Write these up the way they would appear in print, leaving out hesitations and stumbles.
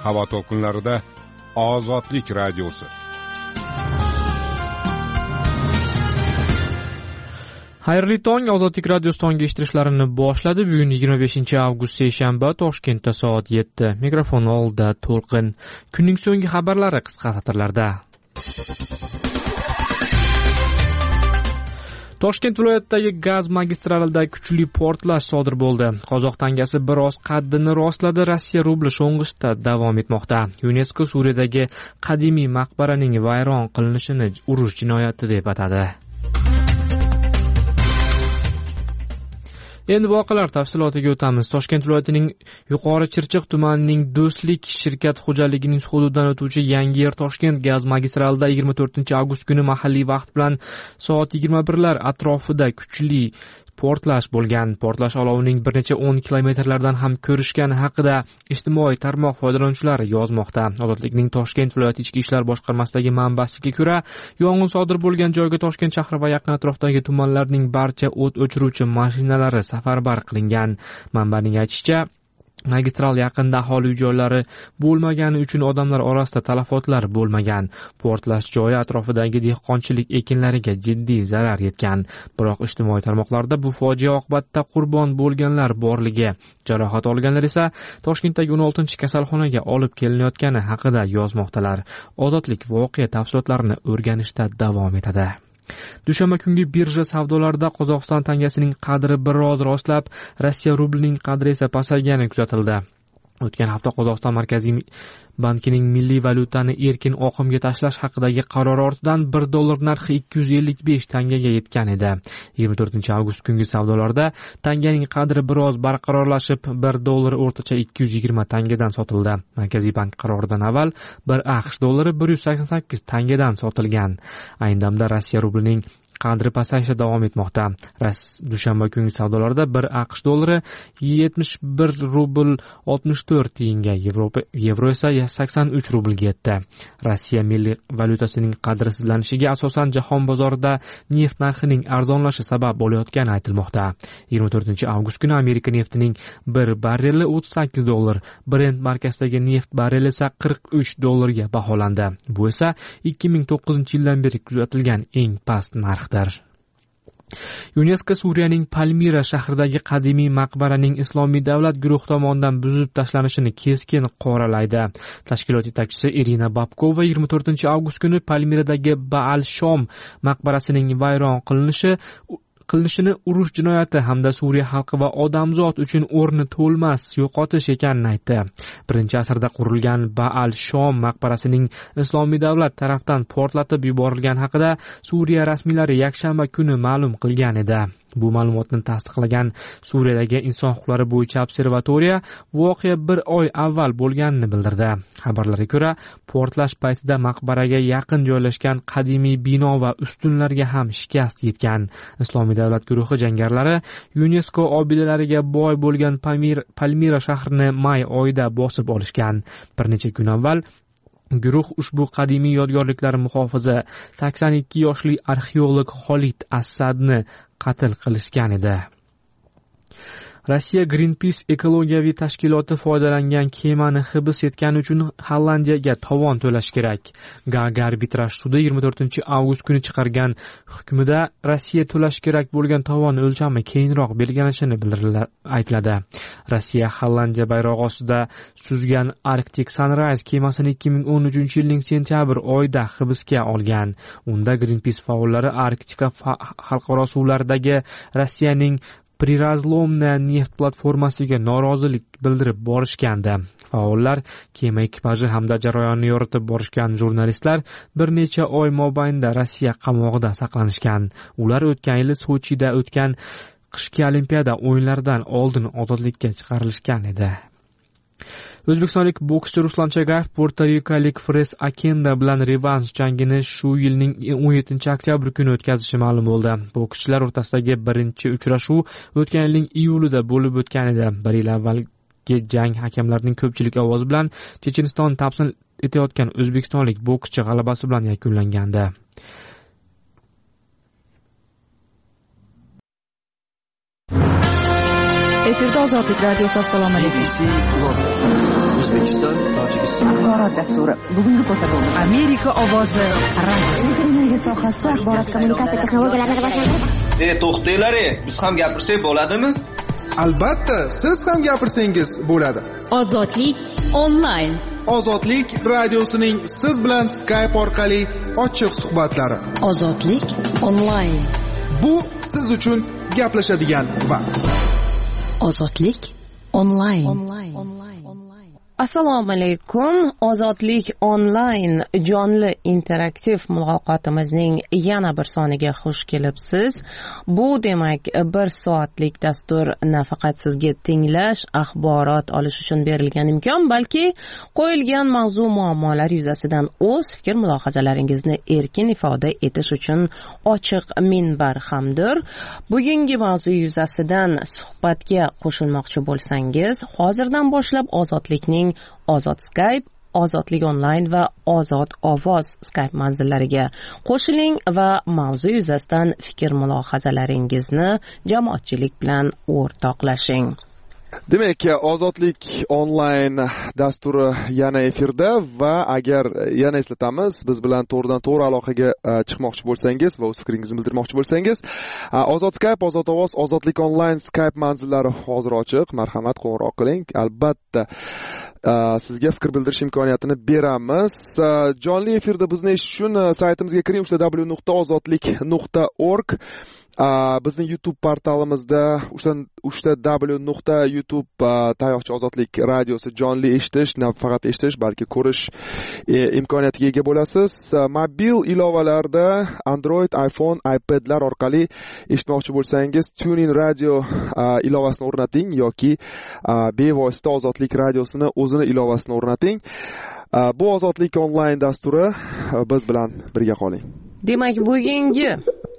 havo to'lqinlarida Ozodlik radiosi. Xayrli tong, Ozodlik radiosi tongga eshittirishlarini boshladi. Bugun 25-avgust seshanba, Toshkentda soat 7. Mikrofon oldida To'lqin. Kunning so'nggi xabarlari qisqa satrlarda. Toshkent viloyatidagi gaz magistralida kuchli portlash sodir bo'ldi. Qozoq tangasi biroz qaddini rostladi. Rossiya rubli sho'ng'ishda davom etmoqda. UNESCO Suriyadagi qadimiy maqbaraning vayron qilinishini urush jinoyati deb atadi. Endi voqealar tafsilotiga o'tamiz. Toshkent viloyatining Yuqori Chirchiq tumanining Do'stlik shirkat xo'jaligining hududidan o'tuvchi Yangiyer Toshkent gaz magistralida 24-avgust kuni mahalliy vaqt bilan soat 21lar atrofida kuchli portlash bo'lgan. Portlash olovining bir necha 10 kilometrlardan ham ko'rishgani haqida ijtimoiy tarmoq foydalanuvchilari yozmoqda. Ozodlikning Toshkent viloyat ichki ishlar boshqarmasidagi manbasiga ko'ra, yong'in sodir bo'lgan joyga Toshkent shahri va yaqin atrofdagi tumanlarning barcha o't o'chiruvchi mashinalari safarbar qilingan. Manbaning aytishicha, magistral yaqinda aholi joylari bo'lmagani uchun odamlar orasida talafotlar bo'lmagan. Portlash joyi atrofidagi dehqonchilik ekinlariga jiddiy zarar yetgan. Biroq ijtimoiy tarmoqlarda bu fojia oqibatida qurbon bo'lganlar borligi, jarohat olganlar esa Toshkentdagi 16-kasalxonaga olib kelinayotgani haqida yozmoqdalar. Ozodlik voqea tafsilotlarini o'rganishda davom etadi. Dushanba kungi birja savdolarida Qozog'iston tangasining qadri biroz rostlab, Rossiya rublining qadri esa pasaygani kuzatildi. O'tgan hafta Qozog'iston Markaziy bankining milliy valyutani erkin oqimga tashlash haqidagi qarori ortidan $1 narxi 255 tangaga yetgan edi. 24-avgust kungi savdolarda tanganing qadri biroz barqarorlashib, $1 o'rtacha 220 tangadan sotildi. Markaziy bank qaroridan avval $1 188 tangadan sotilgan. Ayni damda Rossiya rublining qadri pasayishda davom etmoqda. Dushanba kungi savdolarda $1 71 rubl 64 tiyinga, yevro esa 83 rublga yetdi. Rossiya milliy valyutasining qadrsizlanishiga asosan jahon bozorida neft narxining arzonlashi sabab bo'layotgani aytilmoqda. 24-avgust kuni Amerika neftining bir barreli $38, Brent markasidagi neft barreli esa $43 ga baholandi. Bu esa 2009-yildan beri kuzatilgan eng past narx. UNESCO Suriyaning Palmira shahridagi qadimiy maqbaraning Islomiy davlat guruhi tomonidan buzib tashlanishini keskin qoralaydi. Tashkilot yetakchisi Irina Babkova 24-avgust kuni Palmiradagi Baal Shom maqbarasining vayron qilinishini urush jinoyati hamda Suriya xalqi va odamzod uchun o'rni to'lmas yo'qotish ekanini aytdi. 1-asrda qurilgan Baal Shom maqbarasining Islomiy davlat tarafdan portlatib yuborilgani haqida Suriya rasmiylari yakshanba kuni ma'lum qilgan edi. Bu ma'lumotni tasdiqlagan Suriyadagi inson huquqlari bo'yicha observatoriya voqea bir oy avval bo'lganini bildirdi. Xabarlarga ko'ra, portlash paytida maqbaraga yaqin joylashgan qadimiy bino va ustunlarga ham shikast yetgan. Islomiy davlat guruhi jangarilari UNESCO obidalariga boy bo'lgan Palmira shahrini may oyida bosib olishgan. Bir necha kun avval guruh ushbu qadimiy yodgorliklar muhofizi 82 yoshli arxeolog Xolid Asadni qatl qilishgan edi. Rossiya Greenpeace ekologiyaviy tashkiloti foydalangan kemani hibs etgani uchun Hollandiyaga tovon to'lash kerak. Gaaga arbitraj sudi 24-avgust kuni chiqargan hukmida Rossiya to'lash kerak bo'lgan tovon o'lchami keyinroq belgilanishini aytiladi. Rossiya Hollandiya bayrog'i ostida suzgan Arctic Sunrise kemasini 2013-yilning sentyabr oyida hibsga olgan. Unda Greenpeace faollari Arktika xalqaro suvlaridagi Rossiyaning Prirazlomna neft platformasiga norozilik bildirib borishgandi. Faollar, kema ekipaji hamda jarayonni yoritib borishgan jurnalistlar bir necha oy mobaynida Rossiya qamog'ida saqlanishgan. Ular o'tgan yil Sochida o'tgan qishki olimpiada o'yinlaridan oldin ozodlikka chiqarilishgan edi. O'zbekistonlik bokschi Ruslan Chagayev puertorikalik Fres Akenda bilan revansh jangini shu yilning 17-oktyabr kuni o'tkazishi ma'lum bo'ldi. Bokschilar o'rtasidagi birinchi uchrashuv o'tgan yilning iyulida bo'lib o'tgan edi. Bir yil avvalgi jang hakamlarning ko'pchilik ovozi bilan Checheniston ta'sis etayotgan o'zbekistonlik bokschi g'alabasi bilan yakunlangandi. efirda Ozodlik radiosi. Assalomu alaykum. O'zbekiston, Tojikiston axborot dasturi. Bugungi ko'rsatuvimiz Amerika ovozi radio sohasida axborot kommunikatsiya texnologiyalarini rivojlantirish. To'xtanglar, biz ham gapirsak bo'ladimi? Albatta, siz ham gapirsangiz bo'ladi. Ozodlik onlayn. Ozodlik radiosining siz bilan Skype orqali ochiq suhbatlari. Ozodlik onlayn. Bu siz uchun gaplashadigan vaqt. Ozodlik onlayn. Assalomu alaykum. Ozodlik onlayn jonli interaktiv muloqotimizning yana bir soniga xush kelibsiz. Bu demak 1 soatlik dastur nafaqat sizga tinglash, axborot olish uchun berilgan imkon, balki qo'yilgan mavzu muammolar yuzasidan o'z fikr mulohazalaringizni erkin ifoda etish uchun ochiq minbar hamdir. Bugungi mavzu yuzasidan suhbatga qo'shilmoqchi bo'lsangiz, hozirdan boshlab Ozodlikning Ozod Skype, Ozodlik onlayn va Ozod ovoz Skype manzillariga qo'shiling va mavzu yuzasidan fikr mulohazalaringizni jamoatchilik bilan o'rtoqlashing. Demak, Ozodlik onlayn dasturi yana efirda va agar yana eslatamiz, biz bilan to'g'ridan-to'g'ri aloqaga chiqmoqchi bo'lsangiz va o'z fikringizni bildirmoqchi bo'lsangiz, Ozod Skype, Ozod ovoz, Ozodlik onlayn Skype manzillari hozir ochiq. Marhamat, qo'ng'iroq qiling. Albatta sizga fikr bildirish imkoniyatini beramiz. Jonli efirda bizni eshitish uchun saytimizga kiring, www.ozodlik.org. Bizning YouTube portalimizda www.youtube tayoqcha Ozodlik radiosi jonli eshitish, nafaqat eshitish, balki ko'rish imkoniyatiga ega bo'lasiz. Mobil ilovalarda Android, iPhone, iPadlar orqali eshitmoqchi bo'lsangiz, TuneIn radio ilovasini o'rnating yoki bevosita Ozodlik radiosini o'zini ilovasini o'rnating. Bu Ozodlik onlayn dasturi, biz bilan birga qoling. Demak, bugungi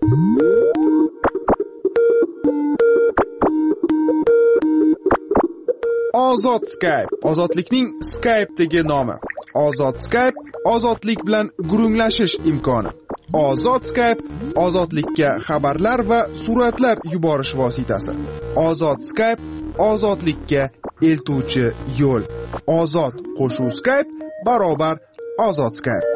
Ozod Skype, Ozodlikning Skype'dagi nomi. Ozod Skype, ozodlik bilan gurunglashish imkoni. Ozod Skype, ozodlikka xabarlar va suratlar yuborish vositasi. Ozod Skype, ozodlikka eltuvchi yo'l. Ozod qo'shuv Skype barobar Ozod Skype.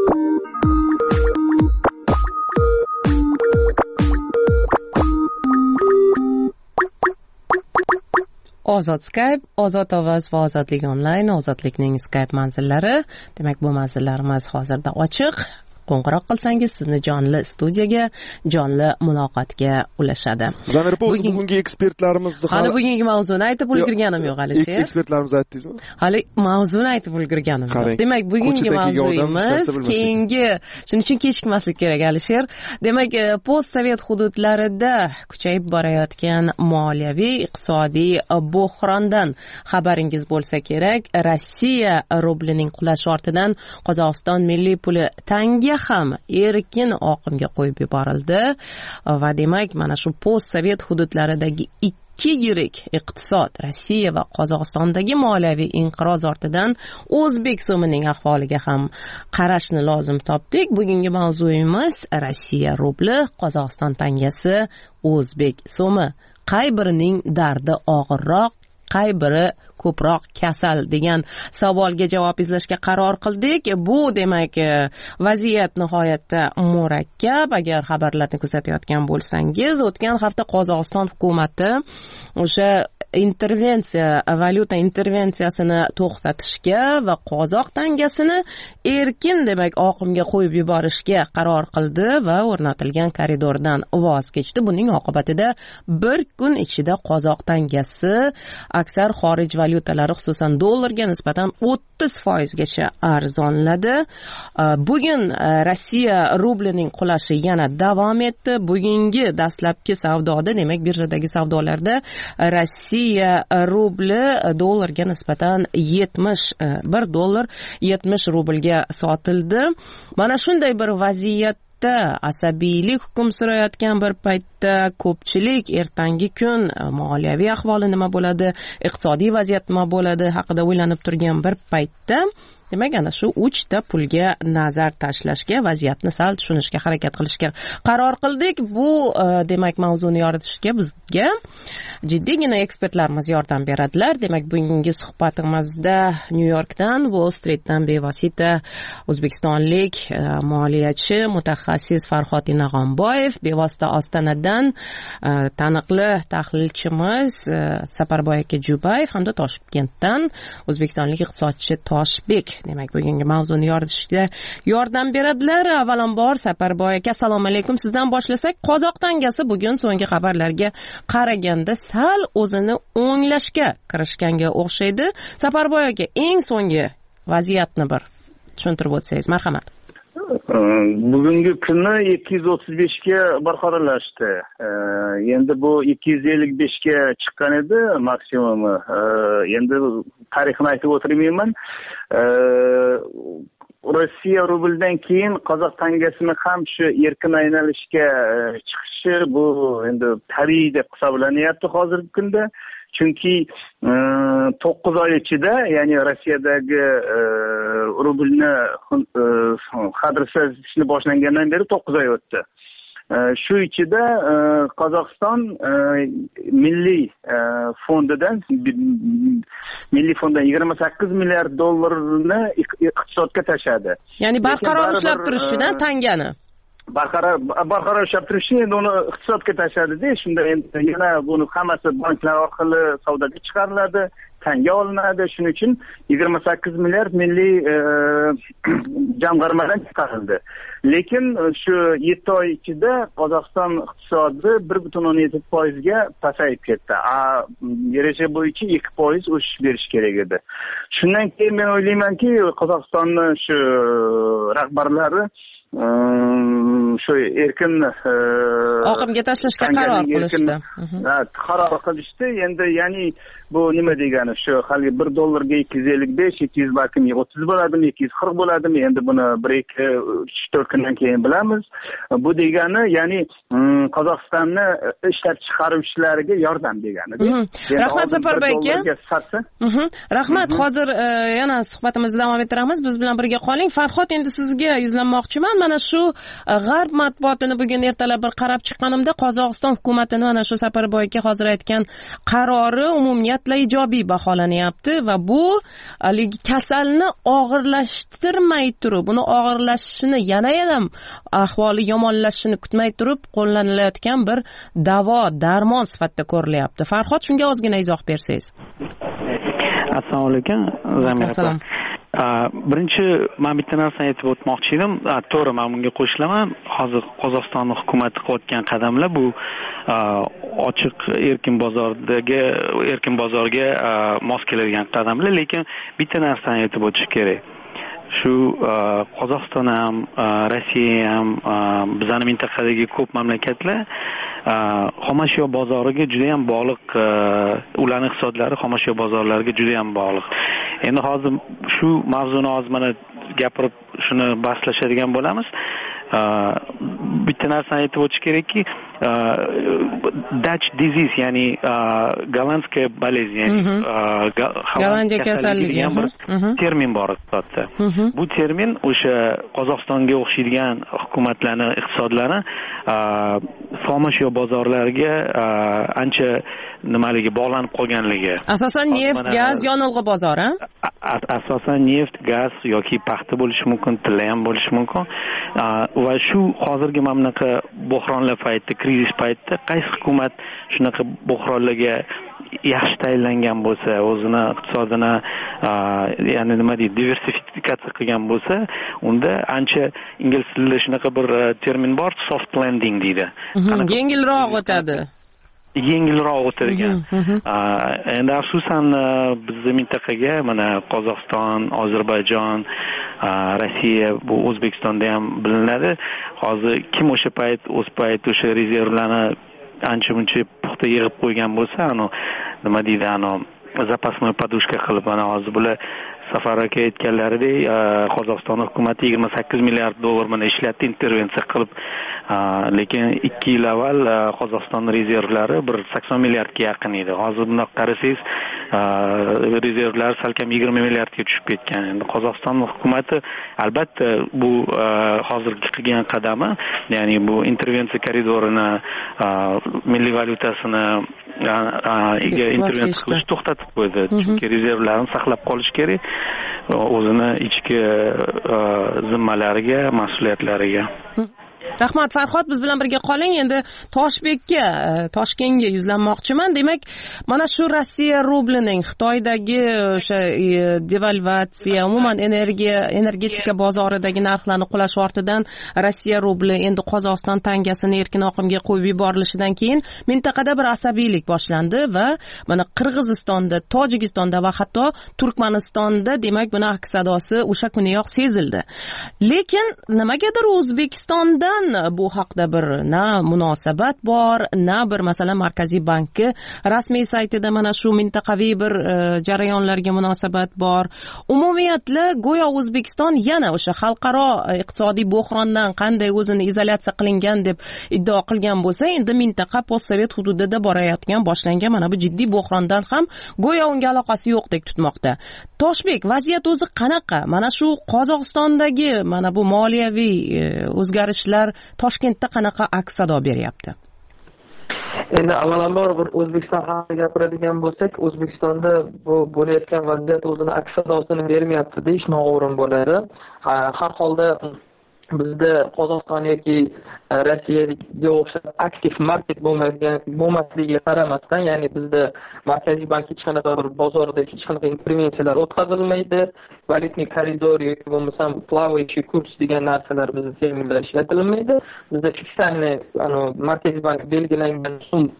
Ozod Skype, Ozod ovoz va Ozodlik onlayn, Ozodlikning Skype manzillari. Demak, bu manzillarimiz hozirda ochiq. Qo'ng'iroq qilsangiz sizni jonli studiyaga, jonli muloqotga ulashadi. Zamir Po'z, bugungi ekspertlarimiz hali bugungi mavzuni aytib ulgurganim yo'q, Alisher. Ekspertlarimiz aytdingizmi? Hali mavzuni aytib ulgurganim yo'q. Demak, bugungi mavzuyimiz keyingi, shuning uchun kechikmaslik kerak, Alisher. Demak, postsovet hududlarida kuchayib borayotgan moliyaviy, iqtisodiy bo'hrondan xabaringiz bo'lsa kerak. Rossiya rublining qulashi ortidan Qozog'iston milliy puli tanga ham erkin oqimga qo'yib yuborildi va demak, mana shu postsovet hududlaridagi ikki yirik iqtisod, Rossiya va Qozog'istondagi moliyaviy inqiroz ortidan o'zbek so'mining ahvoliga ham qarashni lozim topdik. Bugungi mavzuyimiz Rossiya rubli, Qozog'iston tangasi, o'zbek so'mi. Qay birining dardi og'irroq, qay biri ko'proq kasal degan savolga javob izlashga qaror qildik. Bu demak, vaziyat nihoyatda murakkab. Agar xabarlarni kuzatayotgan bo'lsangiz, o'tgan hafta Qozog'iston hukumati o'sha valyuta intervensiyasini to'xtatishga va qozoq tangasini erkin demak oqimga qo'yib yuborishga qaror qildi va o'rnatilgan koridordan voz kechdi. Buning oqibatida bir kun ichida qozoq tangasi aksar xorij valyutalari, xususan dollarga nisbatan 30% gacha arzonladi. Bugun Rossiya rublining qulashi yana davom etdi. Bugungi dastlabki savdoda, demak birjadagi savdolarda Rossiya rubli dollarga nisbatan 1 dollar 70 rublga sotildi. Mana shunday bir vaziyatda asabiylik hukm surayotgan bir paytda ko'pchilik ertangi kun moliyaviy ahvoli nima bo'ladi, iqtisodiy vaziyat nima bo'ladi haqida o'ylanib turgan bir paytda demak ana shu 3 ta pulga nazar tashlashga, vaziyatni sal tushunishga harakat qilishga qaror qildik. Bu demak mavzuni yoritishga bizga jiddiygina ekspertlarimiz yordam beradilar. Demak, bugungi suhbatimizda Nyu-Yorkdan, Wall Streetdan bevosita o'zbekistonlik moliyachi, mutaxassis Farhod Inag'onboyev, bevosita Ostonadan taniqli tahlilchimiz Saparboy aka Jubayev hamda Toshkentdan o'zbekistonlik iqtisodchi Toshbek demak bugungi mavzuni yoritishga yordam beradilar. Avvalambor Saparboy aka, assalomu alaykum. Sizdan boshlasak, Qozoq tangasi bugun so'nggi xabarlarga qaraganda sal o'zini o'nglashga kirishganga o'xshaydi. Saparboy aka, eng so'nggi vaziyatni bir tushuntirib o'tsangiz, marhamat. Bugungi kuni 235 ga barqarorlashdi. Endi bu 255 ga chiqqan edi maksimumi. Endi tarixni aytib o'tirmayman. Rossiya rubldan keyin Qozoq tangasini ham shu erkin aylanishga chiqishi bu endi tabiiy deb hisoblanyapti hozirgi kunda. Chunki 9 oy ichida, ya'ni Rossiyadagi rublni qadrsizlashni boshlangandan beri 9 oy o'tdi. Shu ichida Qozog'iston milliy fondidan 28 milliard dollarni iqtisodga tashladi. Ya'ni barqaror ishlab turishdan tangani barqaror ishlab turishni endi uni iqtisodga tashladi-da. Shunda endi yana buni hammasi banklar orqali savdoga chiqariladi, tanga olinadi. Shuning uchun 28 milliard milliy jamg'armadan chiqarildi. Lekin shu 7 oy ichida Qozog'iston iqtisodi 1.17% ga pasayib ketdi. Reja bo'yicha 2% o'sish berish kerak edi. Shundan keyin men o'ylaymanki, Qozog'istonni shu rahbarlari shu erkin oqimga tashlashga qaror qilishdi. Qaror qilishdi. Endi ya'ni bu nima degani? Shu hali 1 dollarga 255, 200 balkim 30 bo'ladimi, 240 bo'ladimi? Endi buni 1-2-3-4 kundan keyin bilamiz. Bu degani ya'ni Qozog'istonni ishlab chiqaruvchilariga yordam degani. Rahmat Saparboy aka. Rahmat. Hozir yana suhbatimizni davom ettiramiz. Biz bilan birga qoling. Farhod, endi sizga yuzlanmoqchiman. Mana shu g'arb matbuotini bugun ertalab bir qarab chiqqanimda Qozog'iston hukumatini mana shu Saparboy aka hozir aytgan qarori umumiyatla ijobiy baholanyapti va bu kasalni og'irlashtirmay turib, uni og'irlashishini, yana ham ahvoli yomonlashishini kutmay turib qo'llanilayotgan bir davo, darmon sifatida ko'rilyapti. Farhod, shunga ozgina izoh bersangiz. Assalomu alaykum. Assalom. Birinchi men bitta narsani aytib o'tmoqchi edim. To'g'ri, men bunga qo'shilaman. Hozir Qozog'iston hukumati qilayotgan qadamlar bu ochiq erkin bozorga mos keladigan qadamlar, lekin bitta narsani aytib o'tish kerak. Shu Qozog'iston ham, Rossiya ham, bizning mintaqadagi ko'p mamlakatlar xomashyo bozoriga juda ham bog'liq, ularning iqtisodlari xomashyo bozorlariga juda ham bog'liq. Endi hozir shu mavzuni hozir mana gapirib shuni bahslashadigan bo'lamiz. Bitta narsani aytib o'tish kerakki, Dutch disease, ya'ni gollandskiy bolezni, ya'ni Gollandiya kasalligi degan bir termin bor iqtisodda. Bu termin o'sha Qozog'istonga o'xshaydigan hukumatlarning iqtisodlari xomashyo bozorlariga ancha nimaligi bog'lanib qolganligi. Asosan neft, gaz, yonilg'i bozori. Asosan neft, gaz yoki paxta bo'lishi mumkin, tilla ham bo'lishi mumkin. Va shu hozirgi mana bunaqa bo'hronlar paytida, krizis paytida qaysi hukumat shunaqa bo'hronlarga yaxshi tayyorlangan bo'lsa, o'zini iqtisodini ya'ni nima deydi, diversifikatsiya qilgan bo'lsa, unda ancha ingliz tilida shunaqa bir termin bor, soft landing deydi. Yengilroq o'tadi. Yengilroq o'tadigan. Endi afsusan bizning mintaqaga mana Qozog'iston, Ozarbayjon, Rossiya, bu O'zbekistonda ham bilinadi. Hozir kim o'sha payt o'sha rezervlarni ancha muncha puxta yig'ib qo'ygan bo'lsa, nima deydi, запасной подушка qilib mana hozir bular Safar aka aytganlaridek Qozog'iston hukumati 28 milliard dollar mana ishlatdi intervensiya qilib, lekin 2 yil avval Qozog'iston rezervlari 80 milliardga yaqin edi. Hozir buni qarasangiz rezervlar salkam 20 milliardga tushib ketgan. Endi Qozog'iston hukumati albatta bu hozirgi qilgan qadami, ya'ni bu intervensiya koridorini milliy valyutasini intervensiya qilish to'xtatib qo'ydi. Chunki rezervlarni saqlab qolish kerak o'zini ichki zimmalariga, mas'uliyatlariga. Rahmat Farhod, biz bilan birga qoling. Endi Toshbekka, Toshkentga yuzlanmoqchiman. Demak, mana shu Rossiya rublining Xitoydagi o'sha devalvatsiya, umuman energetika bozoridagi narxlarni qulash ortidan Rossiya rubli endi Qozog'iston tangasini erkin oqimga qo'yib yuborilishidan keyin mintaqada bir asabiylik boshlandi va mana Qirg'izistonda, Tojikistonda va hatto Turkmanistonda demak buni aks sadosi o'sha kuniyoq sezildi. Lekin nimagadir O'zbekistonda bu haqda bir na munosabat bor, na bir masalan Markaziy banki rasmiy saytida mana shu mintaqaviy bir jarayonlarga munosabat bor. Umumiyatla go'yo O'zbekiston yana o'sha xalqaro iqtisodiy bo'hrondan qanday o'zini izolyatsiya qilingan deb iddao qilgan bo'lsa, endi mintaqa postsovet hududida borayotgan boshlangan mana bu jiddiy bo'hrondan ham go'yo unga aloqasi yo'qdek tutmoqda. Toshbek, vaziyat o'zi qanaqa? Mana shu Qozog'istondagi mana bu moliyaviy o'zgarishlar Toshkentda qanaqa aks sado beryapti? Endi avvalambor bir O'zbekiston haqida gapiradigan bo'lsak, O'zbekistonda bu bo'layotgan vaziyat o'zini aks sadosini bermayapti deyish noo'rin bo'ladi. Har holda bizda Qozog'iston yoki Rossiyaga o'xshab aktiv market bo'lmasligiga qaramasdan, ya'ni bizda Markaziy bank hech qanaqa bir bozorda hech qanaqa intervensiyalar o'tkazilmaydi, valyutniy koridor yoki bo'lmasam плавающий kurs degan narsalar bizda terminlar ishlatilmaydi. Bizda fiksal Markaziy bank belgilangan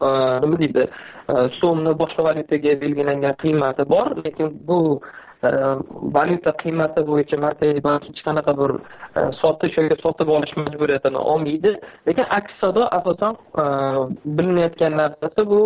so'mni boshqa valyutaga belgilangan qiymati bor, lekin bu valyuta qiymati bo'yicha Markaziy bank hech qanaqa bir sotish yoki sotib olish majburiyatini olmaydi. Lekin aks sado asosan bilinayotgan narsasi bu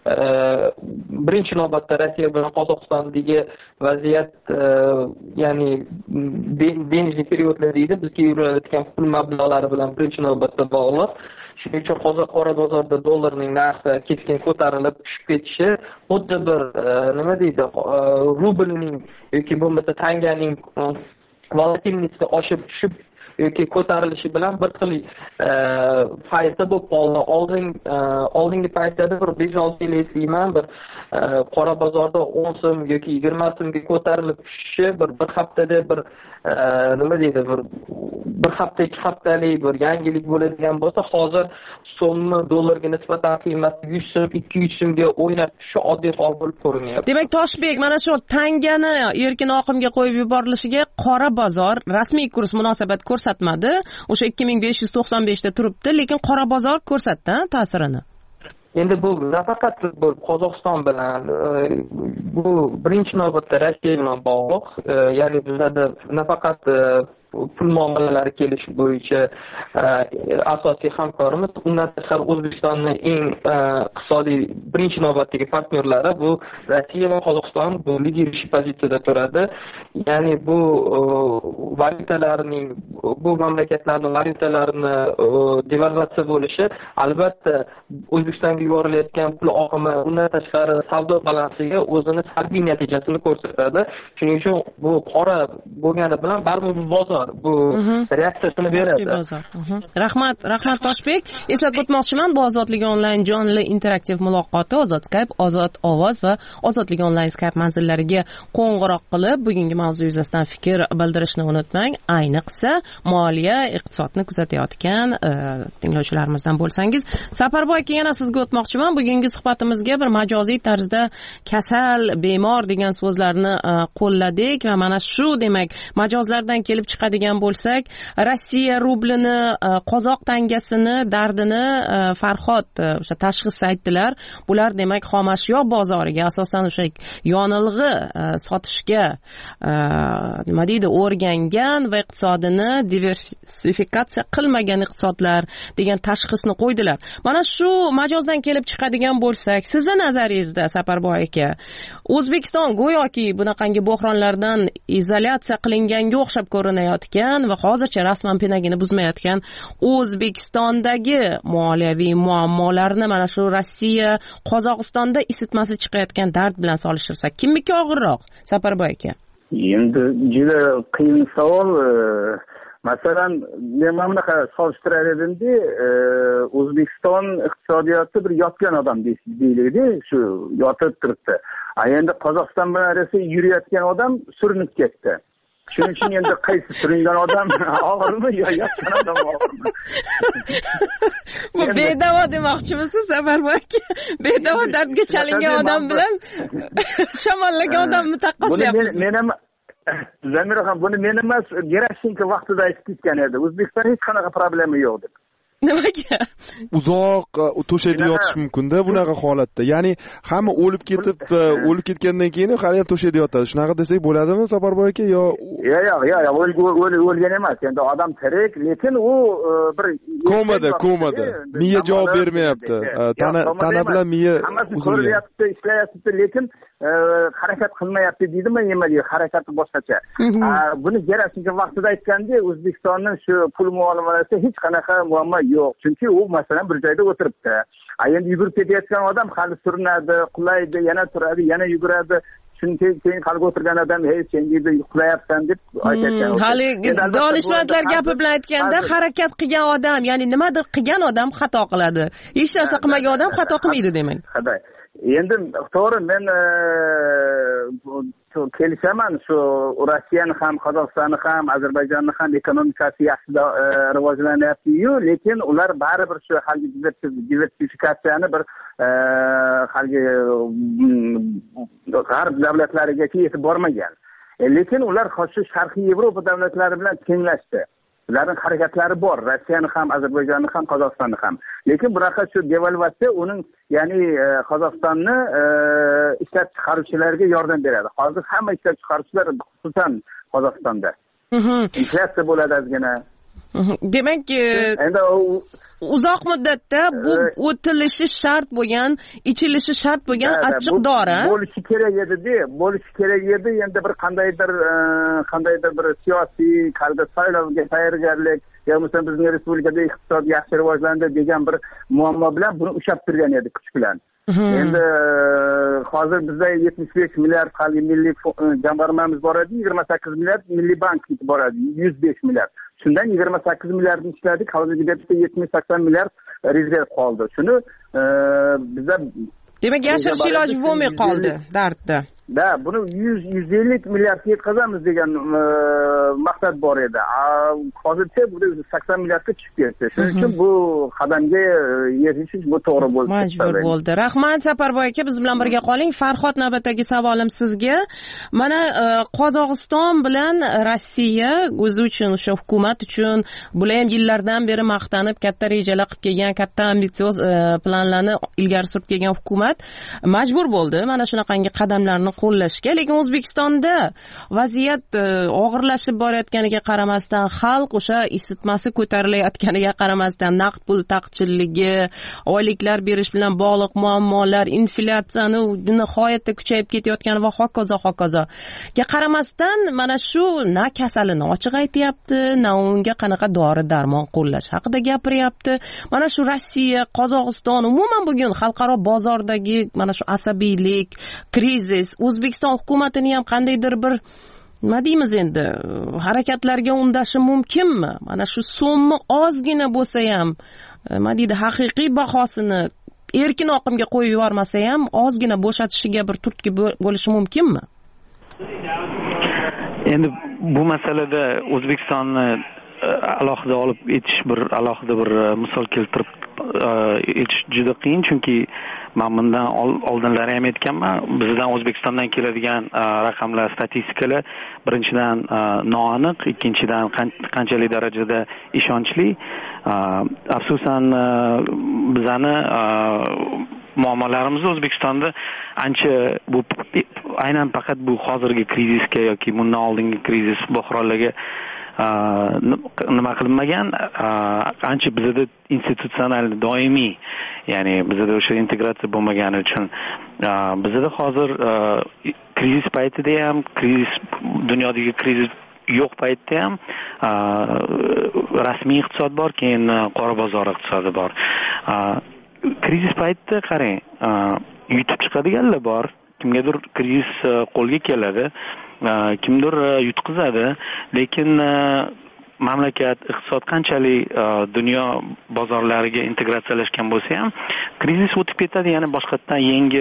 birinchi navbatda Rossiya bilan Qozog'istondagi vaziyat, ya'ni dengiz periodlar deydi, bizga yurilayotgan pul mablag'lari bilan birinchi navbatda bog'liq. Shuning uchun qora bozorda dollarning narxi keskin ko'tarilib tushib ketishi xuddi bir nima deydi, rublning yoki bo'lmasa tanganing volatilniyasi oshib tushib yoki ko'tarilishi bilan bir xil fayzda bo'lib qoldi. Oldingi paytlarda bir 5-6 yil eslayman, bir qora bozorda 10 so'm yoki 20 so'mga ko'tarilib tushishi bir haftada bir nima deydi, bir hafta 2 haftalik bir yangilik bo'ladigan bo'lsa, hozir so'mni dollarga nisbatan qiymati 100 so'm, 200 so'mga o'ynab tushishi oddiy hol bo'lib ko'rinyapti. Demak, Toshbek, mana shu tangani erkin oqimga qo'yib yuborilishiga qora bozor rasmiy kurs munosabat ko'rsatmadi. O'sha 2595 da turibdi, lekin qora bozor ko'rsatdi ta'sirini. Endi bu nafaqat Qozog'iston bilan, bu birinchi navbatda Rossiya bilan bog'liq. Ya'ni bizlarda nafaqat pul muomalalari kelish bo'yicha asosiy hamkorimiz, undan tashqari O'zbekistonning eng iqtisodiy birinchi navbatdagi partnyorlari bu Rossiya va Qozog'iston bu liderlik pozitsiyada turadi. Ya'ni bu valyutalarning, bu mamlakatlarning valyutalarini devalvatsiya bo'lishi albatta O'zbekistonga yuborilayotgan pul oqimi, undan tashqari savdo balansiga o'zini salbiy natijasini ko'rsatadi. Shuning uchun bu qora bo'lgani bilan baribir bozor bu reaksiyasini beradi. Rahmat Toshbek. Eslatib o'tmoqchiman, bu Ozodlik onlayn jonli interaktiv muloqoti, Ozod Skype, Ozod ovoz va Ozodlik onlayn Skype manzillariga qo'ng'iroq qilib bugungi mavzu yuzasidan fikr bildirishni unutmang. Ayniqsa moliya, iqtisodni kuzatayotgan tinglovchilarimizdan bo'lsangiz. Safarboy aka, yana sizga o'tmoqchiman. Bugungi suhbatimizga bir majoziy tarzda kasal, bemor degan so'zlarni qo'lladik va mana shu demak majozlardan kelib chiqadi chiqadigan bo'lsak, Rossiya rublini, qozoq tangasini, dardini Farhod o'sha tashxis aytdilar. Bular demak xomashyo bozoriga, asosan o'sha yonilg'i sotishga nima deydi, o'rgangan va iqtisodini diversifikatsiya qilmagan iqtisodlar degan tashxisni qo'ydilar. Mana shu majozdan kelib chiqadigan bo'lsak, sizni nazaringizda Saparboy aka, O'zbekiston go'yoki bunaqangi bo'hronlardan izolyatsiya qilinganga o'xshab ko'rinayotgan va hozircha rasman pinagini buzmayotgan O'zbekistondagi moliyaviy muammolarni mana shu Rossiya, Qozog'istonda isitmasi chiqayotgan dard bilan solishtirsak, kimniki og'irroq, Saparboy aka? Endi juda qiyin savol. Masalan, men mana bunaqa solishtirar edimda, O'zbekiston iqtisodiyoti bir yotgan odam deyiladi, shu yotib turibdi. Endi Qozog'iston bilan Rossiya yurayotgan odam surinib ketdi. Shuning uchun endi qaysi suringan odam og'irmi yo yotgan odam og'irmi? Bu bedavo demoqchimisiz, Safarboy aka? Bedavo dardga chalingan odam bilan shamollagan odamni taqqoslayapsiz. Men ham Zamiraxon, buni men emas, Gerashenko vaqtida aytib ketgan edi. O'zbekistonda hech qanaqa problema yo'q deb. Nimaga? Uzoq to'shakda yotish mumkin-da bunaqa holatda. Ya'ni hamma o'lib ketgandan keyin qariyam to'shakda yotadi. Shunaqa desak bo'ladimi, Saparboy aka, yo? Yo'q, o'lgan emas. Endi odam tirik, lekin u bir komada. Miya javob bermayapti. Tana bilan miya uzilmayapti, ishlayapti, lekin harakat qilmayapti deydimi, nimaga harakati boshqacha. Buni Gerashenko vaqtida aytganda, O'zbekistonning shu pul muomalasida hech qanaqa muammo yo'q. Chunki u masalan bir joyda o'tiribdi. Endi yugurib ketayotgan odam hali surinadi, qulaydi, yana turadi, yana yuguradi. Chunki keyin qalga o'tirgan odam, "Hey, sen deydi, uxlayapsan" deb aytayotgan. Hali donishmandlar gapi bilan aytganda, harakat qilgan odam, ya'ni nimadir qilgan odam xato qiladi. Hech narsa qilmagan odam xato qilmaydi demak. Endi to'g'ri, men kelishaman, shu Rossiyani ham, Qozog'istonni ham, Ozarbayjonni ham ekonomikasi yaxshi rivojlanyapti-yu, lekin ular baribir shu halgi diversifikatsiyani bir halgi g'arb davlatlarigacha yetib bormagan. Lekin ular shu Sharqiy Yevropa davlatlari bilan tenglashdi. Ularning harakatlari bor, Rossiyani ham, Ozarbayjonni ham, Qozog'istonni ham. Lekin bunaqa shu devalvatsiya uning, ya'ni Qozog'istonni ishlab chiqaruvchilarga yordam beradi. Hozir hamma ishlab chiqaruvchilar, xususan Qozog'istonda inflyatsiya bo'ladi ozgina. Demak, uzoq muddatda bu o'tilishi shart bo'lgan, ichilishi shart bo'lgan achchiq dori. Bo'lishi kerak edi. Endi bir qandaydir bir siyosiy saylovga tayyorgarlik, yo'qsa bizning respublikada iqtisod yaxshi rivojlandi degan bir muammo bilan buni ushlab turgan edi kuch bilan. Endi hozir bizda 75 milliard qalbi milliy jamg'armamiz bor edi, 28 milliard milliy bank bor edi, 105 milliard. Shundan 28 milliardni ishladik, hozirgi debda 70-80 milliard rezerv qoldi. Shuni bizda demak yashirish iloji bo'lmay qoldi dardda. Buni 100-150 milliardga yetkazamiz degan maqsad bor edi. Hozircha bu 80 milliardga tushib ketdi. Shuning uchun bu qadamga erishish bu to'g'ri bo'ldi. Majbur bo'ldi. Rahmat Saparboy aka, biz bilan birga qoling. Farhod, navbatdagi savolim sizga. Mana Qozog'iston bilan Rossiya o'zi uchun, o'sha hukumat uchun bular ham yillardan beri maqtanib katta rejalar qilib kelgan, katta ambitsioz planlarni ilgari surib kelgan hukumat majbur bo'ldi mana shunaqangi qadamlarni qo'llashga. Lekin O'zbekistonda vaziyat og'irlashib borayotganiga qaramasdan, xalq o'sha isitmasi ko'tarilayotganiga qaramasdan, naqd pul taqchilligi, oyliklar berish bilan bog'liq muammolar, inflyatsiyani nihoyatda kuchayib ketayotgani va hokazo ga qaramasdan mana shu na kasalini ochiq aytyapti, na unga qanaqa dori darmon qo'llash haqida gapiryapti. Mana shu Rossiya, Qozog'iston, umuman bugun xalqaro bozordagi mana shu asabiylik, krizis O'zbekiston hukumatini ham qandaydir bir nima deymiz endi harakatlarga undashi mumkinmi? Mana shu so'mni ozgina bo'lsa ham, nima deydi, haqiqiy bahosini erkin oqimga qo'yib yubormasa ham ozgina bo'shatishiga bir turtki bo'lishi mumkinmi? Endi bu masalada O'zbekistonni alohida olib etish, alohida bir misol keltirib etish juda qiyin, chunki man bundan oldinlari ham aytganman, bizdan O'zbekistondan keladigan raqamlar, statistikalar birinchidan noaniq, ikkinchidan qanchalik darajada ishonchli. Afsusan bizani muammolarimiz O'zbekistonda ancha bu aynan faqat bu hozirgi krizisga yoki bundan oldingi krizis bo'hronlarga nima qilinmagan, ancha bizda institutsional doimiy, ya'ni bizda o'sha integratsiya bo'lmagani uchun bizda hozir krizis paytida ham, dunyodagi krizis yo'q paytda ham rasmiy iqtisod bor, keyin qora bozor iqtisodi bor. Krizis paytida qarang, yutib chiqadiganlar bor, kimgadir krizis qo'lga keladi, kimdir yutqizadi, lekin mamlakat iqtisod qanchalik dunyo bozorlariga integratsiyalashgan bo'lsa ham krizis o'tib ketadi, yana boshqatdan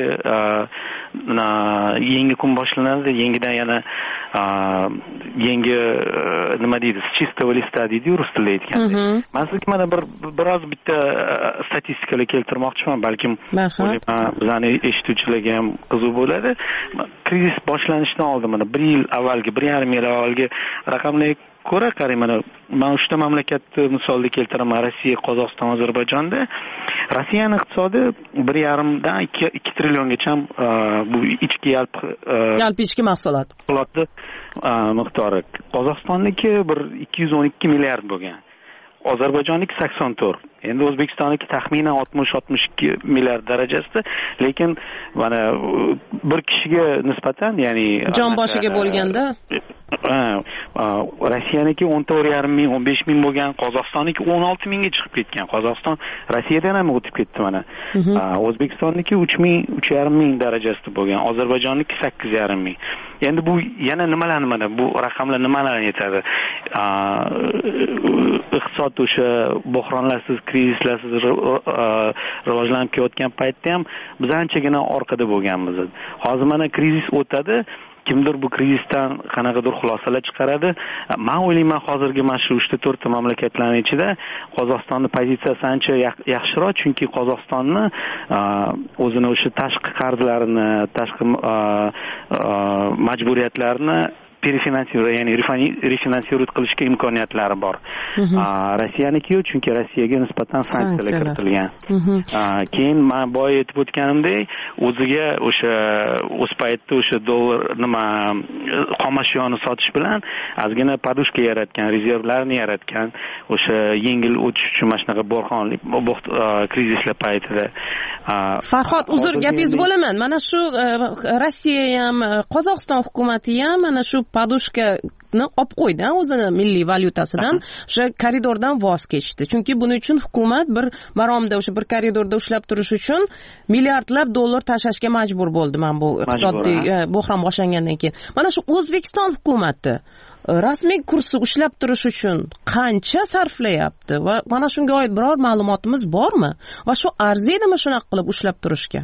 yangi kun boshlanadi, yangidan yana yangi nima deydi, с чистого листа deydi rus tilida aytganda. Men sizga mana biroz bitta statistikalar keltirmoqchiman, balkim bizani eshituvchilarga ham qiziq bo'ladi. Krizis boshlanishidan oldin mana 1 yil avvalgi, 1,5 yil avvalgi raqamlarga ko'ra qarang, mana men 3 ta mamlakatni misolda keltiraman, Rossiya, Qozog'iston, Ozarbayjonda. Rossiyaning iqtisodi 1,5 dan 2 trilliongacha bu ichki yalpi ichki mahsulot miqdori. Qozog'istonniki 212 milliard bo'lgan. Ozarbayjonniki 84. Endi O'zbekistonniki taxminan 60-62 milliard darajasida, lekin mana bir kishiga nisbatan, ya'ni jon boshiga bo'lganda Rossiyaniki 14,5 ming, 15 ming bo'lgan, Qozog'istonniki 16 mingga chiqib ketgan. Qozog'iston Rossiyadan ham o'tib ketdi mana. O'zbekistonniki 3 ming, 3,5 ming darajasida bo'lgan, Ozarbayjonniki 8,5 ming. Endi bu yana nimalarni, mana bu raqamlar nimalarni aytadi? Iqtisod o'sha bo'hronlarsiz, krizislarsiz rivojlanib kelayotgan paytda ham biz anchagina orqada bo'lganmiz. Hozir mana krizis o'tadi, kimdir bu krizisdan qanaqadir xulosalar chiqaradi. Men o'ylayman, hozirgi mana shu 3-4 ta mamlakatlarning ichida Qozog'istonning pozitsiyasi ancha yaxshiroq, chunki Qozog'istonni o'zini o'sha tashqi qarzlarini, tashqi majburiyatlarini refinansirovать qilishga imkoniyatlari bor. Rossiyaniki yo'q, chunki Rossiyaga nisbatan sanksiyalar kiritilgan. Keyin men boya aytib o'tganimdek, o'ziga o'sha o'z paytda o'sha dollar xomashyoni sotish bilan ozgina podushka yaratgan, rezervlarni yaratgan, o'sha yengil o'tish uchun mana shunaqa bo'hronli krizislar paytida. Farhod, uzr, gapingiz bo'laman. Mana shu Rossiya ham, Qozog'iston hukumati ham mana shu podushkani olib qo'ydi, o'zini milliy valyutasidan, o'sha koridordan voz kechdi. Chunki buning uchun hukumat bir maromda o'sha bir koridorda ushlab turish uchun milliardlab dollar tashlashga majbur bo'ldi. Men bu iqtisodiy bo'hron boshlangandan keyin. Mana shu O'zbekiston hukumati rasmiy kursni ushlab turish uchun qancha sarflayapti va mana shunga oid biror ma'lumotimiz bormi? Va shu arziydimi shunaqa qilib ushlab turishga?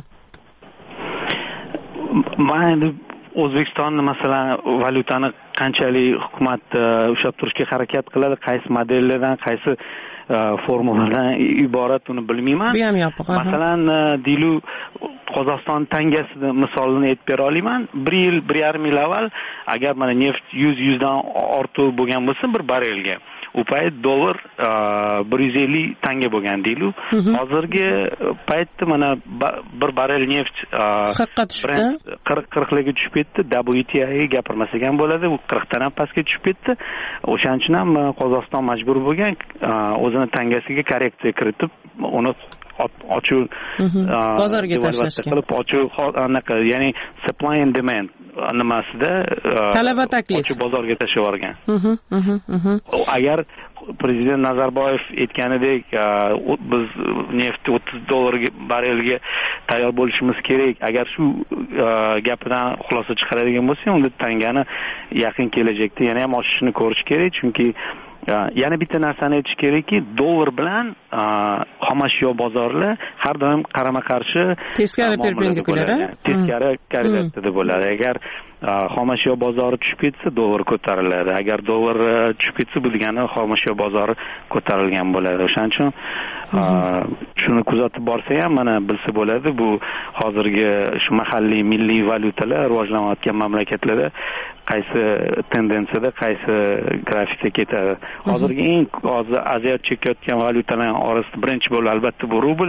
Men O'zbekistonni masalan valyutani qanchalik hukumat ushlab turishga harakat qiladi, qaysi modellardan, qaysi formuladan iborat uni bilmayman. Bu ham yopiq. Masalan, Dilu Qozog'iston tangasini misolini aytib bera olaman. 1,5 yil avval agar mana neft 100 dan ortiq bo'lgan bo'lsa bir barelga, u payt dollar 150 tanga bo'lgan Dilu. Hozirgi paytda mana bir barel neft 40larga tushib ketdi. WTI gapirmasak ham bo'ladi, u 40 dan ham pastga tushib ketdi. O'shaning uchun ham Qozog'iston majbur bo'lgan o'zini tangasiga korreksiya kiritib, uni ochiq bozorga tashlashga qilib, ochiq anaqa, ya'ni supply and demand nimasida talab va taklif ochiq bozorga tashlab yuborgan. Agar prezident Nazarboyev aytganidek, biz neftni 30 dollarga barelga tayyor bo'lishimiz kerak. Agar shu gapidan xulosa chiqaradigan bo'lsa, unda tangani yaqin kelajakda yana ham oshishini ko'rish kerak, chunki yana bitta narsani aytish kerakki, dollar bilan xomashyo bozorlar har doim qarama qarshi teskari perpendikulyar teskari korrelyatsiyada bo'ladi. Agar xomashyo bozori tushib ketsa dollar ko'tariladi, agar dollar tushib ketsa bu degani xomashyo bozori ko'tarilgan bo'ladi. O'shaning uchun shuni kuzatib borsa ham mana bilsa bo'ladi, bu hozirgi shu mahalliy milliy valyutalar rivojlanayotgan mamlakatlarda qaysi tendensiyada qaysi grafikda ketadi. Hozirgi eng aziyat chekayotgan valyutalar orasida birinchi bo'lib albatta bu rubl,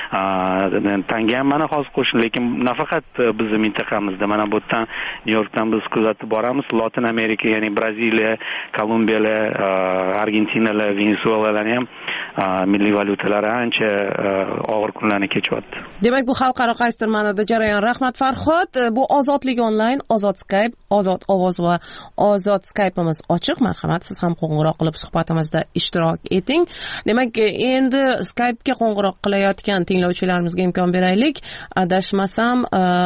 tanga ham mana hozir qo'shildi, lekin nafaqat bizning mintaqamizda, mana bu yerdan Nyu-Yorkdan biz kuzatib boramiz, Latin Amerika, ya'ni Braziliya, Kolumbiyalar, Argentinalar, Venesuelalar ham milliy valyutalari ancha og'ir kunlarni kechyapti. Demak, bu xalqaro qaysidir ma'noda jarayon. Rahmat Farhod. Bu Ozodlik onlayn, Ozod Skype, Ozod ovoz va Ozod Skype'imiz ochiq. Marhamat, siz ham qo'ng'iroq qilib suhbatimizda ishtirok eting. Demak, endi Skype'ga qo'ng'iroq qilayotgan tinglovchilarimizga imkon beraylik. Adashmasam,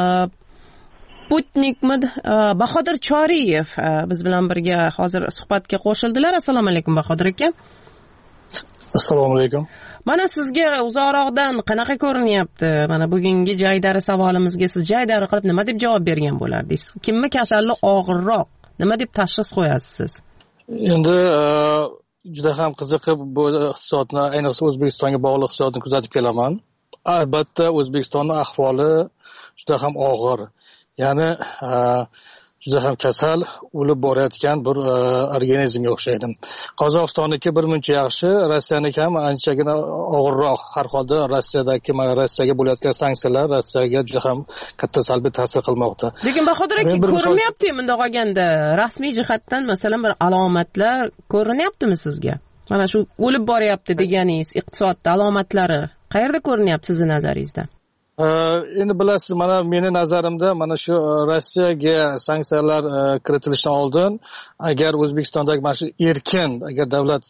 Sputnikmid Bahodir Choriyev biz bilan birga hozir suhbatga qo'shildilar. Assalomu alaykum Bahodir aka. Assalomu alaykum. Mana sizga uzoqroqdan qanaqa ko'rinyapti? Mana bugungi jaydari savolimizga siz jaydari qilib nima deb javob bergan bo'lardingiz? Kimmi kasallik og'irroq? Nima deb tashxis qo'yasiz siz? Endi juda ham qiziqib bu iqtisodni, ayniqsa O'zbekistonga bog'liq iqtisodni kuzatib kelaman. Albatta O'zbekistonning ahvoli juda ham og'ir. Ya'ni juda ham kasal, o'lib borayotgan bir organizmga o'xshaydi. Qozog'istonniki birmuncha yaxshi, Rossiyaniki ham anchagina og'irroq. Har holda Rossiyaga bo'layotgan sanksiyalar Rossiyaga juda ham katta salbiy ta'sir qilmoqda. Lekin Bahodir aka, ko'rinyapti-mi bundoq olganda? Rasmiy jihatdan masalan bir alomatlar ko'rinyaptimi sizga? Mana shu o'lib boryapti deganingiz iqtisodda alomatlari qayerda ko'rinyapti sizning nazaringizda? Endi bilasiz, mana meni nazarimda mana shu Rossiyaga sanksiyalar kiritilishidan oldin agar O'zbekistondagi mana shu erkin, agar davlat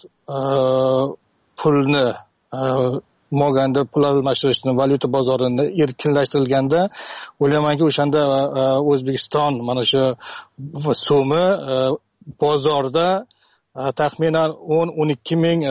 pulni moganda pul almashtirishni, valyuta bozorini erkinlashtirilganda, o'ylaymanki o'shanda O'zbekiston mana shu so'mi bozorda taxminan 10-12 ming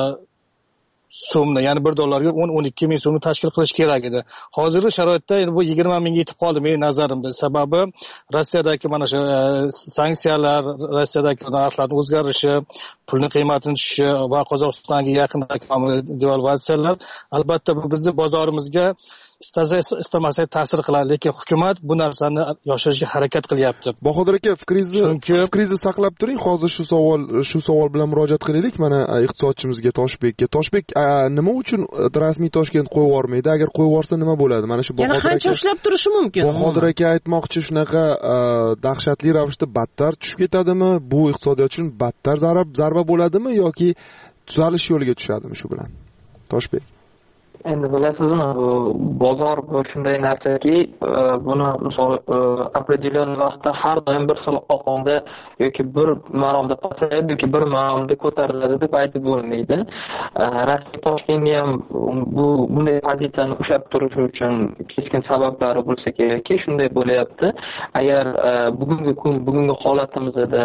so'mni, ya'ni $1 10-12 ming so'mni tashkil qilish kerak edi. Hozirgi sharoitda bu 20 mingga yetib qoldi mening nazarimda. Sababi Rossiyadagi mana shu sanksiyalar, Rossiyadagi narxlarning o'zgarishi, pulning qiymatini tushishi va Qozog'istonga yaqindagi devalvatsiyalar albatta bu bizning bozorimizga istamasa ta'sir qiladi, lekin hukumat bu narsani yoshirishga harakat qilyapti. Bahodir aka, fikringizni saqlab turing. Hozir shu savol bilan murojaat qilaylik mana iqtisodchimizga Toshbekka. Toshbek, nima uchun rasmiy Toshkent qo'yib yubormaydi? Agar qo'yib yuborsa nima bo'ladi? Mana shu Bahodir aka qancha ushlab turishi mumkin? Bahodir aka aytmoqchi, shunaqa dahshatli ravishda battar tushib ketadimi? Bu iqtisodiyot uchun battar zarba bo'ladimi yoki tuzalish yo'liga tushadimi shu bilan? Toshbek. Endi bilasizmi, bozor shunday narsaki, buni misol определенный vaqtda har doim bir xil oqimda yoki bir maromda pasayadi yoki bir maromda ko'tariladi deb aytib bo'lmaydi. Rasmiy Toshkentga ham bunday pozitsiyani ushlab turishi uchun keskin sabablari bo'lsa kerakki, shunday bo'lyapti. Agar bugungi holatimizda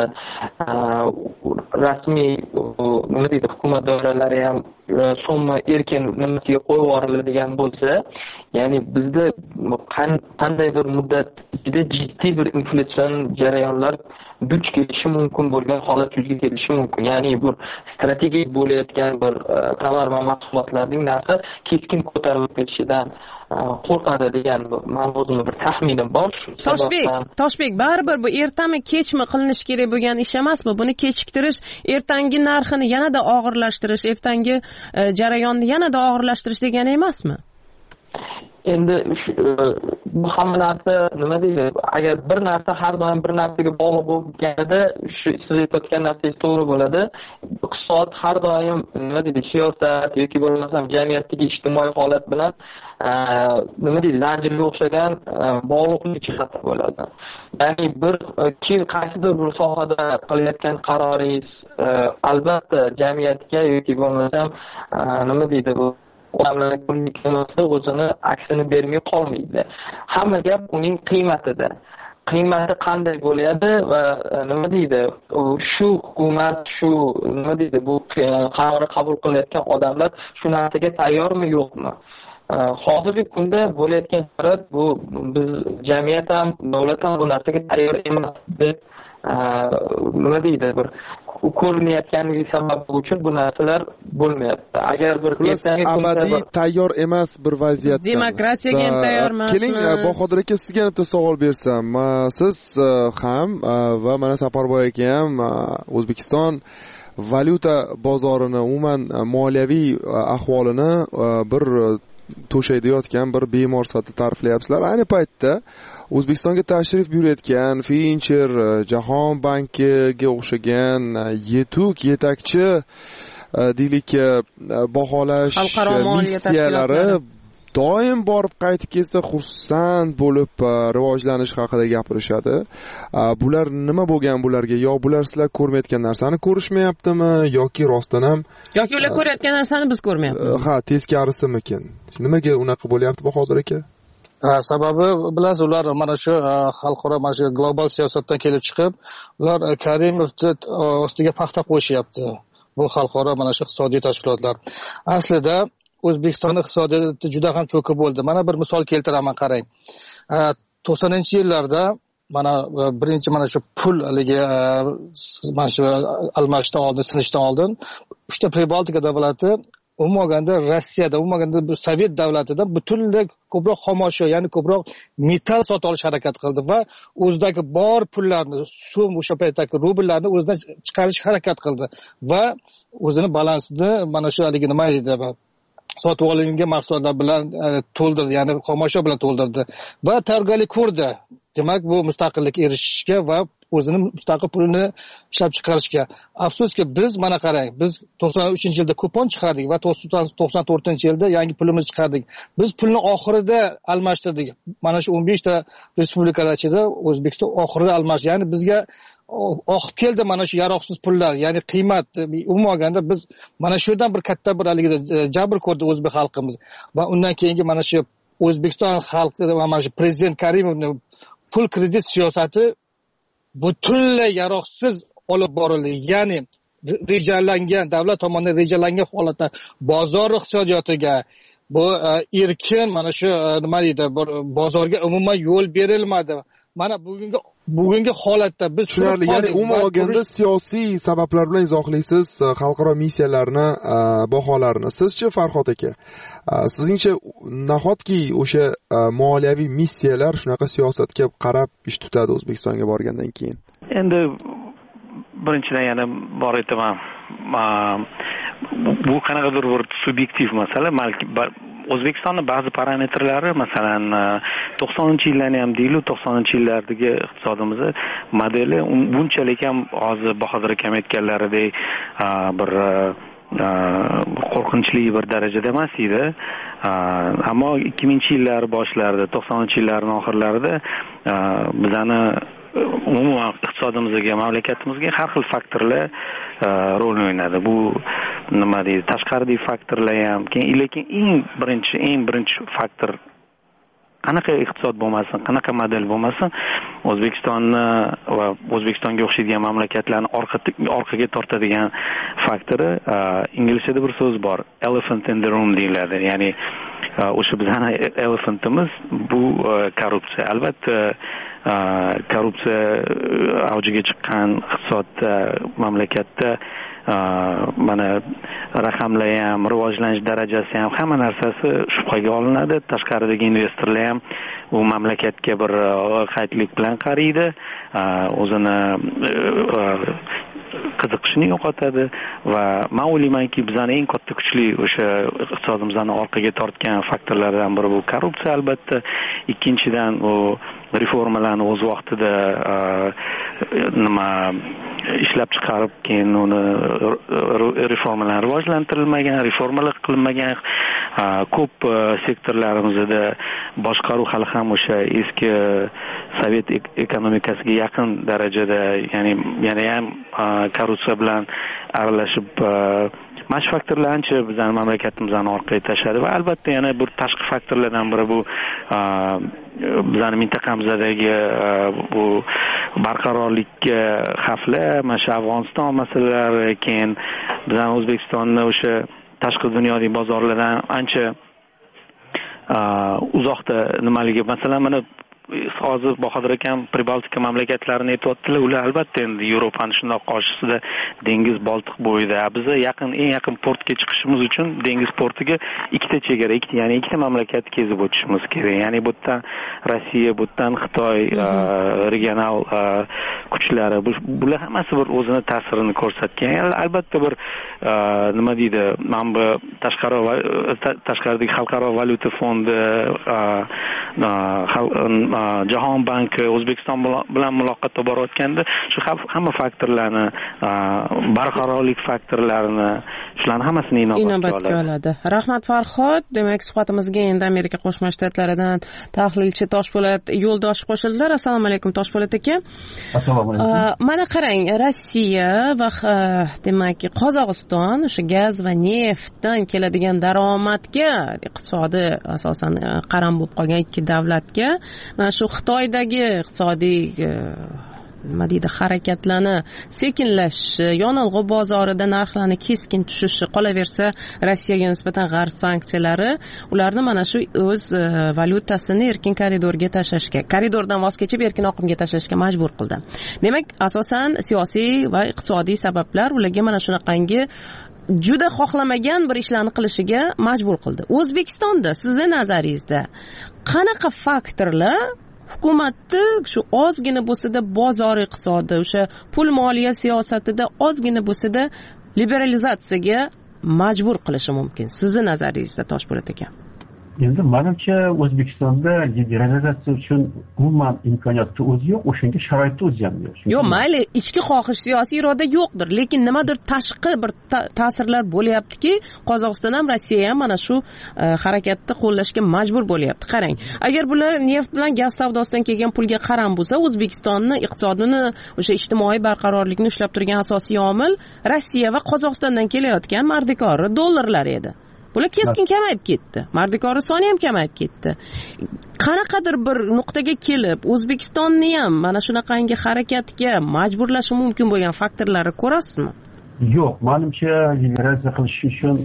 rasmiy nima deydi, hukumat doiralari ham so'mni erkin nimasiga qo'yib yuboriladigan bo'lsa, ya'ni bizda qanday bir muddat ichida jiddiy bir inflyatsion jarayonlar duch kelishi mumkin bo'lgan holat yuzaga kelishi mumkin. Ya'ni bu strategik bo'layotgan bir tovar va mahsulotlarning narxi keskin ko'tarilib ketishidan qo'rqadi degan ma'lumotni bir taxminim bor. Toshbek, baribir bu ertami kechmi qilinishi kerak bo'lgan ish emasmi? Buni kechiktirish ertangi narxini yanada og'irlashtirish, ertangi jarayonni yanada og'irlashtirish degani emasmi? Endi bu hamma narsa nima deydi? Agar bir narsa har doim bir narsaga bog'liq bo'lganida, shu siz aytayotgan narsangiz to'g'ri bo'ladi. Iqtisod har doim nima deydi, siyosat yoki bo'lmasam jamiyatdagi ijtimoiy holat bilan nima deydi, zanjirga o'xshagan bog'liqlik jihati bo'ladi. Ya'ni qaysidir bir sohada qilayotgan qaroringiz albatta jamiyatga yoki bo'lmasam nima deydi, bu o'zini aksini bermay qolmaydi. Hamma gap uning qiymatida. qiymati qanday bo'ladi va nima deydi shu hukumat shu nima deydi bu qarorni qabul qilayotgan odamlar shu narsaga tayyormi yo'qmi? Hozirgi kunda bo'layotgan holat bu biz jamiyat ham davlat ham bu narsaga tayyor emas deb nima deydi bir ko'rinayotganligi sababi uchun bu narsalar bo'lmayapti. Agar bir abadiy tayyor emas bir vaziyat. Demokratiyaga ham tayyor emas. Keling, Bahodir aka, sizga bitta savol bersam. Siz ham va mana Saparboy aka ham O'zbekiston valyuta bozorini, umuman moliyaviy ahvolini bir to'shaydigan bir bemor sifatida ta'riflayapsizlar. Ayni paytda O'zbekistonga tashrif buyurayotgan Fincher, Jahon bankiga o'xshagan yetakchi deylik baholash missiyalari doim borib qaytib kelsa xursand bo'lib rivojlanish haqida gapirishadi. Bular nima bo'lgan bularga? Yo bular sizlar ko'rmayotgan narsani ko'rishmayaptimi yoki rostdan ham yoki ular ko'rayotgan narsani biz ko'rmayapmiz? Ha, teskarisimikin? Nimaga unaqa bo'lyapti Bahodir aka? Sababi bilasiz, ular mana shu xalqaro mana shu global siyosatdan kelib chiqib, ular Karimovni ostiga paxta qo'shyapti. Bu xalqaro mana shu iqtisodiy tashkilotlar. Aslida O'zbekiston iqtisodiyoti juda ham cho'kib bo'ldi. Mana bir misol keltiraman, qarang. 90-yillarda mana birinchi mana shu pul haligi mana shu almashishdan oldin, sinishdan oldin uchta Pribaltika davlati umuman olganda Rossiyada, umuman olganda Sovet davlatidan butunlay ko'proq xomashyo, ya'ni ko'proq metall sotib olish harakat qildi va o'zidagi bor pullarni, so'm o'sha paytdagi rubllarni o'zidan chiqarish harakat qildi va o'zini balansini mana shu haligi nima edi sotib olingan mahsulotlar bilan to'ldirdi, ya'ni xomashyo bilan to'ldirdi va tayyorgarlik ko'rdi. Demak, bu mustaqillikka erishishga va o'zini mustaqil pulini ishlab chiqarishga. Afsuski, biz mana qarang, biz 93-yilda kupon chiqardik va 94-yilda yangi pulimizni chiqardik. Biz pulni oxirida almashtirdik. Mana shu 15 ta respublikalar ichida O'zbekiston oxirida almashdi. Ya'ni bizga oqib keldi mana shu yaroqsiz pullar, ya'ni qiymat. Umuman olganda biz mana shu yerdan bir katta bir haligida jabr ko'rdi o'zbek xalqimiz va undan keyingi mana shu O'zbekiston xalqi mana shu prezident Karimovning pul kredit siyosati butunlay yaroqsiz olib borildi. Ya'ni rejalangan, davlat tomonidan rejalangan holatda bozor iqtisodiyotiga bu erkin mana shu nima deydi, bozorga umuman yo'l berilmadi. Mana bugungi holatda biz tushunarli, ya'ni umuman olganda siyosiy sabablar bilan izohlaysiz xalqaro missiyalarni baholarini. Sizchi Farhod aka, sizningcha nahotki o'sha moliyaviy missiyalar shunaqa siyosatga qarab ish tutadi O'zbekistonga borgandan keyin? Endi birinchidan yana bor aytaman, bu qanaqadir bir subyektiv masala. O'zbekistonning ba'zi parametrlari, masalan 90-yillarni ham deylik, 90-yillardagi iqtisodimiz modeli bunchalik ham hozir Bahodir akam aytganlaridek bir qo'rqinchli bir darajada emas edi. Ammo 2000-yillar boshlarida, 90-yillarning oxirlarida bizani umuman iqtisodimizga, mamlakatimizga har xil faktorlar rol o'ynadi. Bu nima deydi, tashqariy faktorlar ham, lekin eng birinchi faktor qanaqa iqtisod bo'lmasin, qanaqa model bo'lmasin, O'zbekistonni va O'zbekistonga o'xshaydigan mamlakatlarni orqaga tortadigan faktori, inglizchada bir so'z bor, elephant in the room deyiladi. Ya'ni o'sha bizning elefantimiz bu korrupsiya. Albatta korrupsiya avjiga chiqqan iqtisodda, mamlakatda mana raqamlar ham, rivojlanish darajasi ham, hamma narsasi shubhaga olinadi. Tashqaridagi investorlar ham u mamlakatga bir qaytlik bilan qaraydi, o'zini qiziqishini yo'qotadi va men o'ylaymanki bizning eng katta kuchli o'sha iqtisodimizni orqaga tortgan faktorlardan biri bu korrupsiya albatta. Ikkinchidan u reformalarni o'z vaqtida ishlab chiqarib, keyin uni reformalar rivojlantirilmagan, reformalar qilinmagan, ko'p sektorlarimizda boshqaruv hali ham o'sha eski sovet ekonomikasiga yaqin darajada, ya'ni ham korrupsiya bilan aralashib mana shu faktorlar ancha bizani mamlakatimizni orqaga tashladi va albatta yana bir tashqi faktorlardan biri bu bizani mintaqamizdagi bu barqarorlikka xavfli mana shu Afg'oniston masalalari, keyin bizani O'zbekistonni o'sha tashqi dunyodagi bozorlardan ancha uzoqda nimaligi, masalan mana hozir Bahodir akam Pribaltika mamlakatlarini aytayotdilar. Ular albatta endi Yevropani shundoq qarshisida dengiz Boltiq bo'yida. Biz eng yaqin portga chiqishimiz uchun dengiz portiga ikkita chegara, ya'ni ikkita mamlakat kezib o'tishimiz kerak. Ya'ni bu yerdan Rossiya, bu yerdan Xitoy regional kuchlari, bular hammasi bir o'zini ta'sirini ko'rsatgan. Yani albatta bir nima deydi, mana bu tashqaridagi xalqaro valyuta fondi, Jahon banki O'zbekiston bilan muloqotga borayotganda shu hamma faktorlarni, barqarorlik faktorlarini, shularni hammasini inobatga oladi. Rahmat Farhod. Demak, suhbatimizga endi Amerika Qo'shma Shtatlaridan tahlilchi Toshpo'lat Yo'ldoshev qo'shildilar. Assalomu alaykum Toshpo'lat aka. Assalomu alaykum. Mana qarang, Rossiya va demak Qozog'iston o'sha gaz va neftdan keladigan daromadga iqtisodi asosan qaram bo'lib qolgan ikki davlatga mana shu Xitoydagi iqtisodiy nima deydi harakatlarni sekinlashishi, yonilg'i bozorida narxlarning keskin tushishi, qolaversa Rossiyaga nisbatan g'arb sanksiyalari ularni mana shu o'z valyutasini erkin koridordan voz kechib erkin oqimga tashlashga majbur qildi. Demak, asosan siyosiy va iqtisodiy sabablar ularga mana shunaqangi juda xohlamagan bir ishlarni qilishiga majbur qildi. O'zbekistonda sizni nazaringizda qanaqa faktorlar hukumatni shu ozgina bo'lsa-da bozor iqtisodi, o'sha pul moliya siyosatida ozgina bo'lsa-da liberalizatsiyaga majbur qilishi mumkin? Sizni nazaringizda Toshpo'lat aka. Endi menimcha O'zbekistonda liberalizatsiya uchun umuman imkoniyatni o'zi yo'q, o'shanga sharoitni o'zi ham yo'q. Yo'q, mayli, ichki xohish, siyosiy iroda yo'qdir, lekin nimadir tashqi bir ta'sirlar bo'lyaptiki, Qozog'iston ham Rossiya ham mana shu harakatni qo'llashga majbur bo'lyapti. Qarang, agar bular neft bilan gaz savdosidan kelgan pulga qaram bo'lsa, O'zbekistonni iqtisodini, o'sha ijtimoiy barqarorlikni ushlab turgan asosiy omil Rossiya va Qozog'istondan kelayotgan mardikori dollarlar edi. Bular keskin kamayib ketdi. Mardikori soni ham kamayib ketdi. Qanaqadir bir nuqtaga kelib, O'zbekistonni ham mana shunaqangi harakatga majburlashi mumkin bo'lgan faktorlarni ko'rasizmi? Yo'q, menimcha liberalizatsiya qilish uchun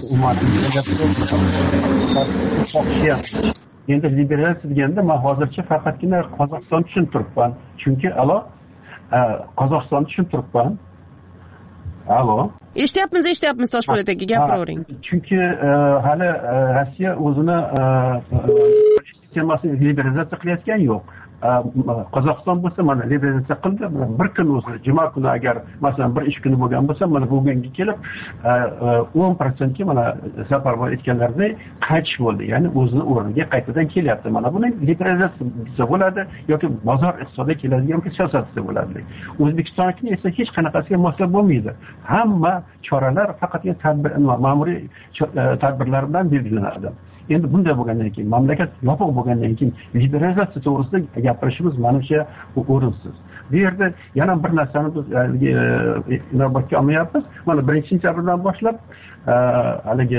endi liberalizatsiya deganda men hozircha faqatgina Qozog'istonni tushuntiribman. Chunki Qozog'istonni tushuntiribman. Alo. Eshityapmiz Toshpo'lat aka, gapiravering. Chunki hali Rossiya o'zini sistemasini liberalizatsiya qilayotgan yo'q. Qozog'iston bo'lsa mana liberalizatsiya qildi. Bir kun o'zi juma kuni agar masalan bir ish kuni bo'lgan bo'lsa, mana bugunga kelib 10% ga mana Saparboy aytganlaridek qaytish bo'ldi. Ya'ni o'zini o'rniga qaytadan kelyapti. Mana buni liberalizatsiya bo'ladi yoki bozor iqtisodiga keladigan siyosatda bo'ladi. O'zbekistonning esa hech qanaqasiga moslab bo'lmaydi. Hamma choralar faqatgina ma'muriy tadbirlar bilan belgilanadi. Endi bunday bo'lgandan keyin, mamlakat yopiq bo'lgandan keyin liberalizatsiya to'g'risida gapirishimiz menimcha o'rinsiz. Bu yerda yana bir narsani biz inobatga olmayapmiz. Mana 1-sentyabrdan boshlab haligi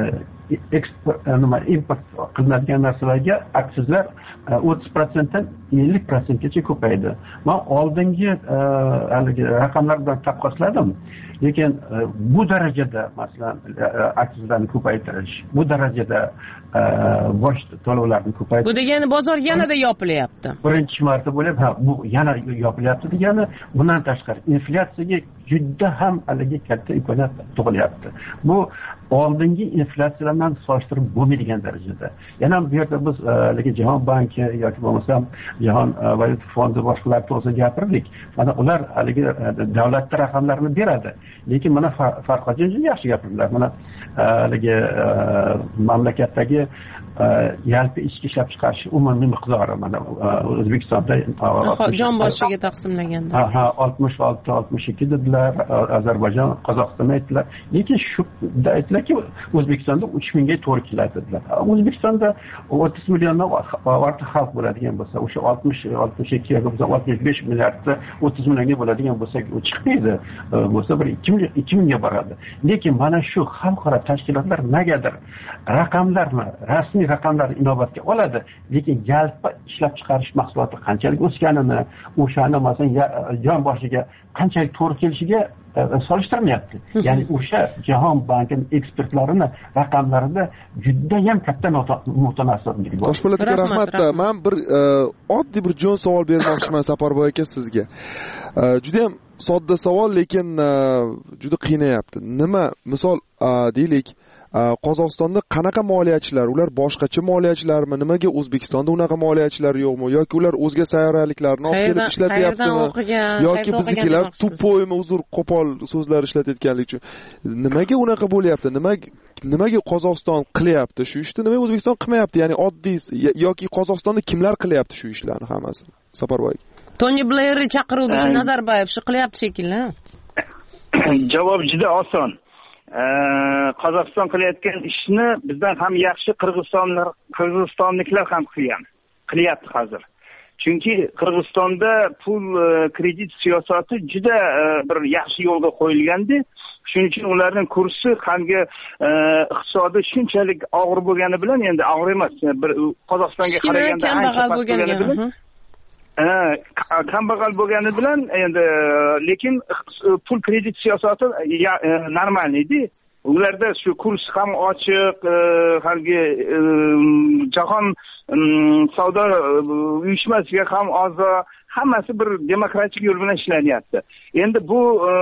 import qilinadigan narsalarga aksizlar 30% dan 50% gacha ko'paydi. Men oldingi haligi raqamlar bilan taqqosladim. Lekin bu darajada masalan aksizlarni ko'paytirish, bu darajada bosh to'lovlarni ko'paytirish. Bu degani bozor yanada yopilyapti. Birinchi marta bo'lib, bu yana yopilyapti degani, bundan tashqari inflyatsiyaga juda ham haligi katta imkoniyat tug'ilyapti. Bu oldingi inflyatsiyalardan solishtirib bo'lmaydigan darajada. Yana bu yerda biz haligi Jahon banki yoki bo'lmasam Jahon valyuta fondi boshqalar to'g'risida gapirdik. Mana ular haligi davlat raqamlarini beradi. Lekin mana Farhod yaxshi gapirdilar. Mana haligi mamlakatdagi yalpi ichki ishlab chiqarish umumiy miqdori mana O'zbekistonda jon boshiga taqsimlaganda 66-62 dedilar. aytdilar, Ozarbayjon, Qozog'iston aytdilar. Lekin shu aytdilarki, O'zbekistonda 3 mingga to'g'ri keladi dedilar. O'zbekistonda 30 milliondan ortiq xalq bo'ladigan bo'lsa, o'sha 62 yoki 65 milliardda 30 millionga bo'ladigan bo'lsa, u chiqmaydi. Bo'lsa bir 2 mingga boradi. Lekin mana shu xalqaro tashkilotlar negadir raqamlarni, rasmiy raqamlarni inobatga oladi, lekin yalpi ishlab chiqarish mahsuloti qanchalik o'sganini, o'shani masalan jon boshiga qanchalik to'g'ri kelishiga solishtirmayapti. Ya'ni o'sha Jahon bankining ekspertlarini raqamlarida juda ham katta mutanosiblik bor. Toshpo'lat aka, rahmat. Men bir oddiy bir jo'n savol bermoqchiman Saparboy aka sizga. Juda ham sodda savol, lekin juda qiynayapti. Nima, misol deylik, Qozog'istonda qanaqa moliyachilar, ular boshqacha moliyachilarmi? Nimaga O'zbekistonda unaqa moliyachilar yo'qmi? Yoki ular o'zga sayyoraliklarni olib kelib ishlatyaptimi? Yoki biznikilar tupoymi, uzr, qo'pol so'zlar ishlatayotganlik uchun. Nimaga unaqa bo'lyapti? Nimaga Qozog'iston qilyapti shu ishni? Nimaga O'zbekiston qilmayapti? Ya'ni oddiy yoki Qozog'istonda kimlar qilyapti shu ishlarni hammasini? Saparboy. Tony Blair chaqiruvdi, Nazarboyev shu qilyapti shekilli. Javob juda oson. Qozog'iston qilayotgan ishni bizdan ham yaxshi qirg'izistonliklar ham qilyapti hozir. Chunki Qirg'izistonda pul kredit siyosati juda bir yaxshi yo'lga qo'yilgandi. Shuning uchun ularning kursi hamga iqtisodi shunchalik og'ir bo'lgani bilan, endi og'ir emas, bir Qozog'istonga qaraganda ancha bo'lgani bilan kambag'al bo'lgani bilan, endi lekin pul kredit siyosati normal edi. Ularda shu kurs ham ochiq, halgi jahon savdo uyushmasiga ham a'zo, hammasi bir demokratik yo'l bilan ishlayapti. Endi bu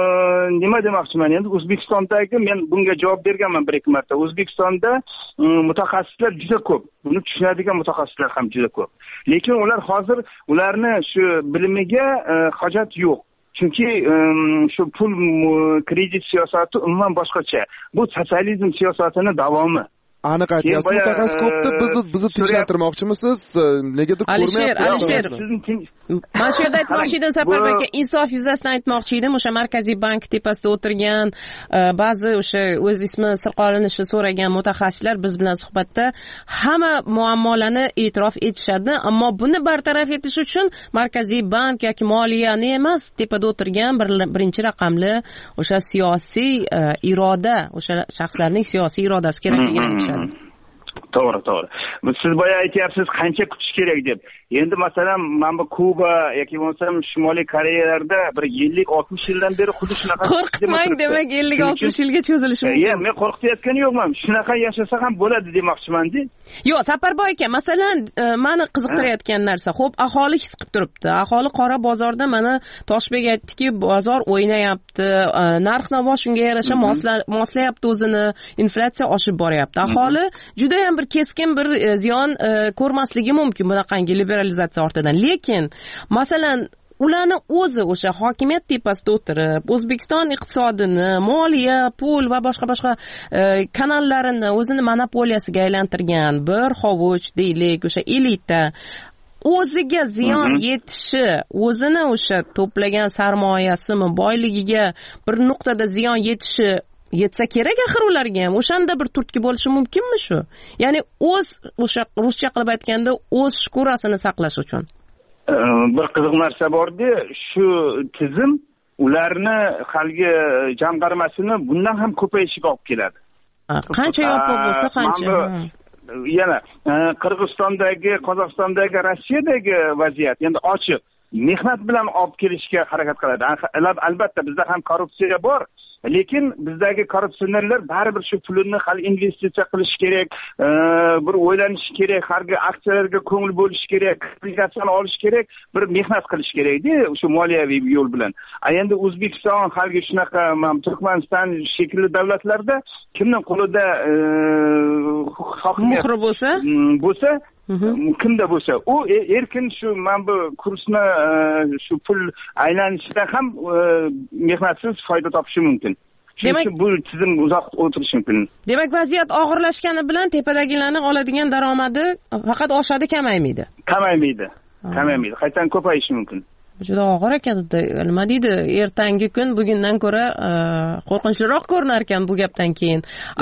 nima demoqchiman? Endi O'zbekistondagi, men bunga javob berganman bir-ikki marta. O'zbekistonda mutaxassislar juda ko'p. Buni tushunadigan mutaxassislar ham juda ko'p. Lekin ular hozir ularni shu bilimiga hojat yo'q. Chunki shu pul kredit siyosati umuman boshqacha. Bu sotsializm siyosatining davomi. Aniq aytyapsiz, mutaxassis ko'pda bizni tinchlantirmoqchimisiz? Negadir ko'rmayapti. Alisher, mana shu yerda aytmoqchi edim, Saparboy aka, insof yuzasidan aytmoqchi edim. O'sha Markaziy bank tepasida o'tirgan ba'zi o'sha o'z ismi sir qolinishi so'ragan mutaxassislar biz bilan suhbatda hamma muammolarni e'tirof etishadi, ammo buni bartaraf etish uchun Markaziy bank yoki moliyani emas, tepada o'tirgan birinchi raqamli o'sha siyosiy iroda, o'sha shaxslarning siyosiy irodasi kerakligini aytishadi. To'g'ri. Siz boya aytyapsiz qancha kutish kerak deb. Endi masalan, mana bu Kuba yoki bo'lmasam Shimoliy Koreyalarda bir 50-60 yildan beri xuddi shunaqa. Qo'rqmang, demak 50-60 yilga cho'zilishi mumkin. Men qo'rqitayotgani yo'qman. Shunaqa yashasa ham bo'ladi demoqchiman-da. Yo'q, Saparboy aka, masalan, meni qiziqtirayotgan narsa, xo'p, aholi his qilib turibdi. Aholi qora bozorda mana Toshbek aytdiki, bozor o'ynayapti, narx-navo shunga yarasha moslayapti o'zini, inflyatsiya oshib boryapti. Aholi juda ham bir keskin bir ziyon ko'rmasligi mumkin bunaqangi liberalizatsiya ortidan. Lekin masalan ularni o'zi o'sha hokimiyat tepasida o'tirib, O'zbekiston iqtisodini, moliya, pul va boshqa kanallarini o'zini monopoliyasiga aylantirgan bir hovuch deylik, o'sha elita o'ziga ziyon yetishi, o'zini o'sha to'plagan sarmoyasimi, boyligiga bir nuqtada ziyon yetishi yetsa kerak axir ularga ham. O'shanda bir turtki bo'lishi mumkinmi shu? Ya'ni o'z o'sha ruscha qilib aytganda o'z shkurasini saqlash uchun. Bir qiziq narsa bordi, shu tizim ularni halgi jamg'armasini bundan ham ko'payishiga olib keladi. Qancha yopiq bo'lsa qancha. Yana Qirg'izistondagi, Qozog'istondagi, Rossiyadagi vaziyat endi ochiq. Mehnat bilan olib kelishga harakat qiladi. Albatta bizda ham korrupsiya bor. Lekin bizdagi korrupsionerlar baribir shu pulni hali investitsiya qilish kerak, bir o'ylanish kerak, harga aksiyalarga ko'ngil bo'lish kerak, obligatsiyani olish kerak, bir mehnat qilish kerak-da, o'sha moliyaviy yo'l bilan. Endi O'zbekiston halgi shunaqa Turkmaniston shekilli davlatlarda kimning qo'lida muhri bo'lsa, kimda bo'lsa, u erkin shu mana bu kursni shu pul aylanishida ham mehnatsiz foyda topishi mumkin. Demak, bu tizim uzoq o'tirishi mumkin. Demak, vaziyat og'irlashgani bilan tepadagilarning oladigan daromadi faqat oshadi, kamaymaydi. Kamaymaydi. Qaytadan ko'payishi mumkin. juda og'ir ekan. Nima deydi, ertangi kun bugundan ko'ra qo'rqinchliroq ko'rinar ekan bu gapdan keyin.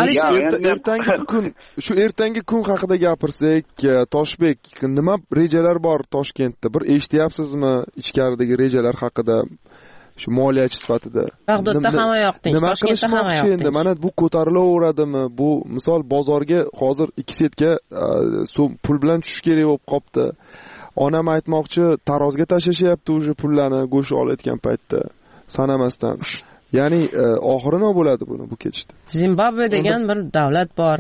Ertangi kun haqida gapirsak, Toshbek, nima rejalar bor Toshkentda? Bir eshityapsizmi ichkaridagi rejalar haqida? Shu moliyachi sifatida Bag'dodda hamma yoqding, Toshkentda hamma yoqding. Endi mana bu ko'tarilaveradimi? Bu misol bozorga hozir 2 setka pul bilan tushish kerak bo'lib qopti. Onam aytmoqchi, tarozga tashlashyapti o'sha pullarni go'sht olayotgan paytda sanamasdan. Ya'ni oxiri nima bo'ladi bu ketishda? Zimbabve degan bir davlat bor.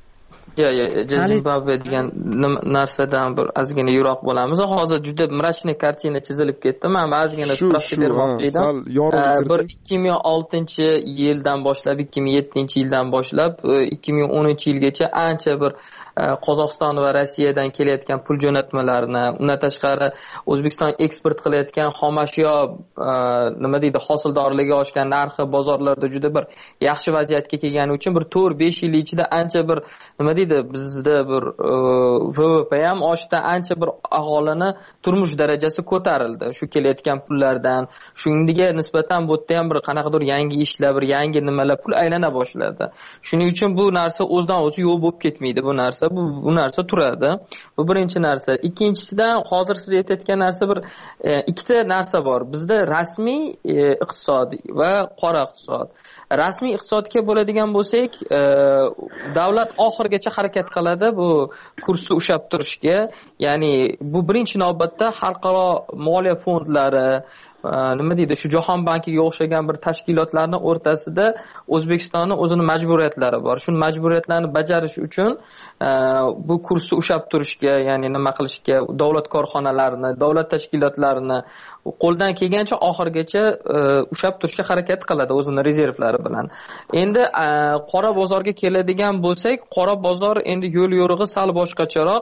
Zimbabve degan narsadan bir ozgina yiroq bo'lamiz. Hozir juda mrachniy kartina chizilib ketdi. Men ozgina spravka bermoqchi edim. Bir 2006-yildan boshlab, 2007-yildan boshlab 2010-yilgacha ancha bir Qozog'iston va Rossiyadan kelayotgan pul jo'natmalarini, undan tashqari O'zbekiston eksport qilayotgan xomashyo nima deydi, hosildorligi oshgan narxi bozorlarda juda bir yaxshi vaziyatga kelgani uchun bir 4-5 yil ichida ancha bir nima deydi, bizda bir VVP ham oshdi, ancha bir aholini turmush darajasi ko'tarildi shu kelayotgan pullardan. Shunga nisbatan bu yerda ham bir qanaqadir yangi ishlar, bir yangi nimalar pul aylana boshladi. Shuning uchun bu narsa o'zidan o'zi yo'q bo'lib ketmaydi. Bu narsa turadi. Bu birinchi narsa. Ikkinchisidan hozir siz aytayotgan narsa bir ikkita narsa bor. Bizda rasmiy iqtisod va qora iqtisod. Rasmiy iqtisodga bo'ladigan bo'lsak, davlat oxirgacha harakat qiladi bu kursni ushlab turishga. Ya'ni bu birinchi navbatda xalqaro moliya fondlari, nima deydi, shu Jahon bankiga o'xshagan bir tashkilotlarning o'rtasida O'zbekistonning o'zining majburiyatlari bor. Shu majburiyatlarni bajarish uchun bu kursni ushlab turishga, ya'ni nima qilishga, davlat korxonalarini, davlat tashkilotlarini qo'ldan kelgancha oxirgacha ushlab turishga harakat qiladi o'zining rezervlari bilan. Endi qora bozorga keladigan bo'lsak, qora bozor endi yo'l yo'rig'i sal boshqacharoq.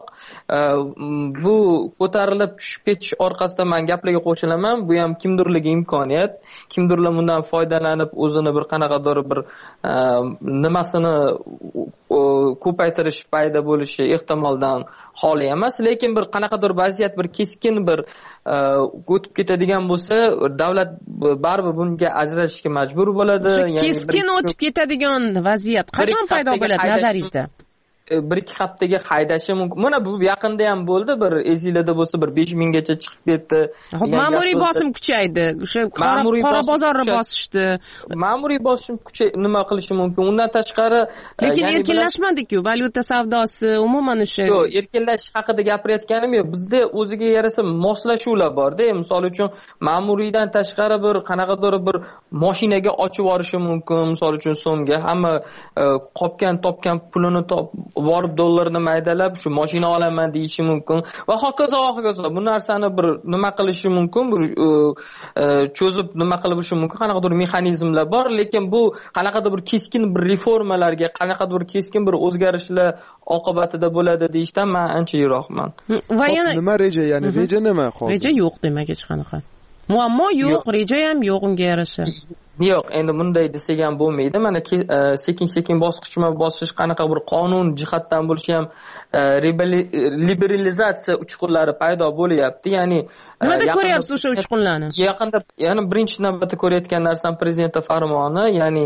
Bu ko'tarilib tushib ketish orqasida men gaplarga qo'shilaman. Bu ham kimdirlarga imkoniyat, kimdirlar bundan foydalanib o'zini bir qanaqadir bir nimasini ko'paytirish payda bo'lishi ehtimoldan xoli emas, lekin bir qanaqadir vaziyat bir keskin bir o'tib ketadigan bo'lsa, davlat baribir bunga ajrashishga majbur bo'ladi. Keskin o'tib ketadigan vaziyat qachon paydo bo'ladi nazaringizda? 1-2 haftaga haydashi mumkin. Mana bu yaqinda ham bo'ldi, bir ezilada bo'lsa bir 5000 gacha chiqib ketdi. Ma'muriy bosim kuchaydi. O'sha qora bozorni bosishdi. Ma'muriy bosim nima qilishi mumkin? Undan tashqari lekin erkinlashmadik-ku, valyuta savdosi, umuman o'sha. Yo'q, erkinlashish haqida gapirayotganim yo'q. Bizda o'ziga yarasa moslashuvlar bor-da. Misol uchun ma'muriydan tashqari bir qanaqadir bir mashinaga ochib yuborishi mumkin, misol uchun so'mga. Hamma topgan pulini borib dollarni maydalab shu mashina olaman deyishi mumkin va hokazo. Bu narsani bir nima qilishi mumkin, bir cho'zib nima qilishi mumkin, qanaqadir mexanizmlar bor, lekin bu qanaqadir bir keskin bir reformalarga, qanaqadir bir keskin bir o'zgarishlar oqibatida bo'ladi deyishdan men ancha yiroqman. Va yana nima reja, ya'ni reja nima hozir? Reja yo'q demak hech qanaqa. Muammo yo'q, reja ham yo'q unga yarasha. Yo'q, endi bunday desak ham bo'lmaydi. Mana sekin-sekin bosqichma-bosqich qanaqa bir qonun jihatdan bo'lishi ham liberalizatsiya uchqunlari paydo bo'lyapti. Ya'ni nimada ko'ryapsiz o'sha uchqunlarni? Yaqinda, ya'ni birinchi navbatda ko'rayotgan narsam prezident farmoni, ya'ni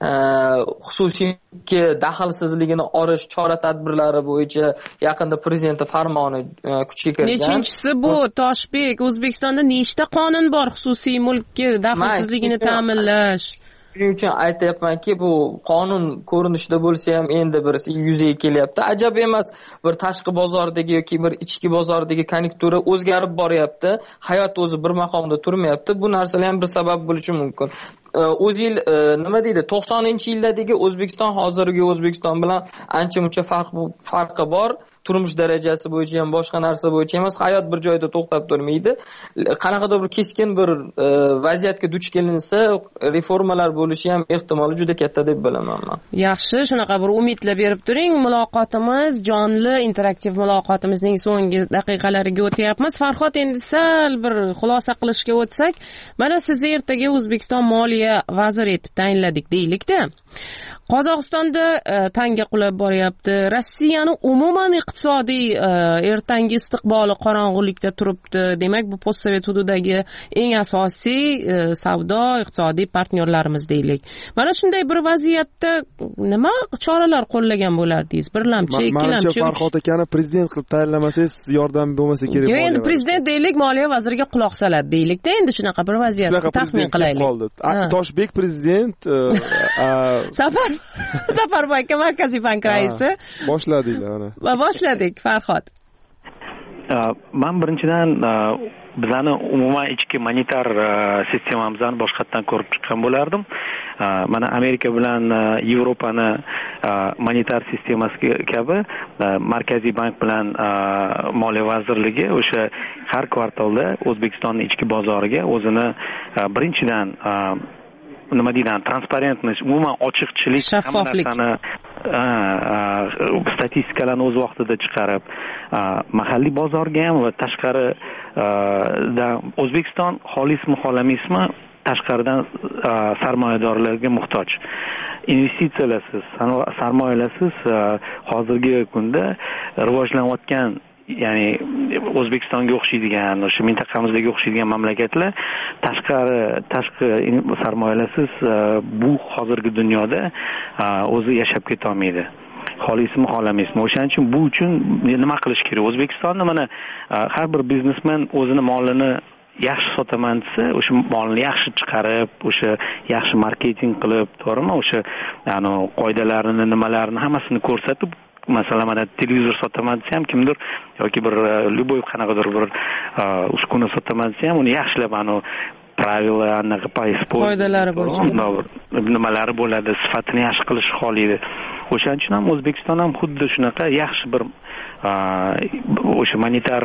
xususiyga daxlsizligini olish chora-tadbirlari bo'yicha yaqinda prezident farmoni kuchga kirgan. Nechinchisi bu Toshbek, O'zbekistonda nechta qonun bor xususiy mulkka daxlsizligini ta'minlash? Shuning uchun aytayapmanki, bu qonun ko'rinishida bo'lsa ham endi bir yuzaga kelyapti. Ajab emas, bir tashqi bozordagi yoki bir ichki bozordagi konjunktura o'zgarib boryapti. Hayot o'zi bir maqomda turmayapti. Bu narsalar ham bir sabab bo'lishi mumkin. O'zil nima deydi, 90-yildagi O'zbekiston hozirgi O'zbekiston bilan ancha-muncha farqi bor. Turmush darajasi bo'yicha ham, boshqa narsa bo'yicha emas, hayot bir joyda to'xtab turmaydi. Qanaqadir bir keskin bir vaziyatga duch kelinsa, reformalar bo'lishi ham ehtimoli juda katta deb bilaman men. Yaxshi, shunaqa bir umidlar berib turing. Muloqotimiz jonli, interaktiv muloqotimizning so'nggi daqiqalariga o'tyapmiz. Farhod, endi sal bir xulosa qilishga o'tsak, mana sizni ertaga O'zbekiston moliya vaziri etib tayinladik deylik-da. Qozog'istonda tanga qulab boryapti. Rossiyani umuman iqtisodiy ertangi istiqboli qorong'ulikda turibdi. Demak, bu postsovet hududidagi eng asosiy savdo iqtisodiy partnyorlarimiz deylik. Mana shunday bir vaziyatda nima choralar qo'llagan bo'lardingiz? Birlamchi, ikkilamchi. Menimcha Farhod akani prezident qilib tayinlamasangiz yordam bo'lmasa kerak. Yo'q, endi prezident deylik, moliya vaziriga quloq soladi deylik-da, endi shunaqa bir vaziyatni taxmin qilaylik. Toshbek prezident Safarboy aka Markaziy bank raisi. Boshladinglar. Va boshladik, Farhod. Men birinchidan bizani umuman ichki monetar sistemamizni boshqatdan ko'rib chiqqan bo'lardim. Mana Amerika bilan Yevropani monetar sistemasi kabi Markaziy bank bilan Moliya vazirligi o'sha har kvartalda O'zbekistonning ichki bozoriga o'zini birinchidan nima deydi, transparentность, umuman ochiqchilik, shaffoflik, statistikalarni o'z vaqtida chiqarib, mahalliy bozorga ham va tashqari O'zbekiston xolismi, xolamaysmi, tashqaridan sarmoyadorlarga muhtoj. Investitsiyalarsiz, sarmoyalarsiz hozirgi kunda rivojlanayotgan, ya'ni O'zbekistonga o'xshaydigan, o'sha mintaqamizdagi o'xshaydigan mamlakatlar tashqi sarmoyalarsiz bu hozirgi dunyoda o'zi yashab keta olmaydi. Xolismi, xolamaysmi. O'shaning uchun bu uchun nima qilish kerak? O'zbekistonda mana har bir biznesmen o'zini molini yaxshi sotaman desa, o'sha molni yaxshi chiqarib, o'sha yaxshi marketing qilib, to'g'rimi? O'sha qoidalarini, nimalarini hammasini ko'rsatib, masalan, mana televizor sotaman desa ham kimdir yoki bir любой qanaqadir bir uskuna sotaman desa ham uni yaxshilab pravila, anaqa qoidalari bo'yicha nimalari bo'ladi, sifatini yaxshi qilish xohlaydi. O'shaning uchun ham O'zbekiston ham xuddi shunaqa yaxshi bir o'sha monetar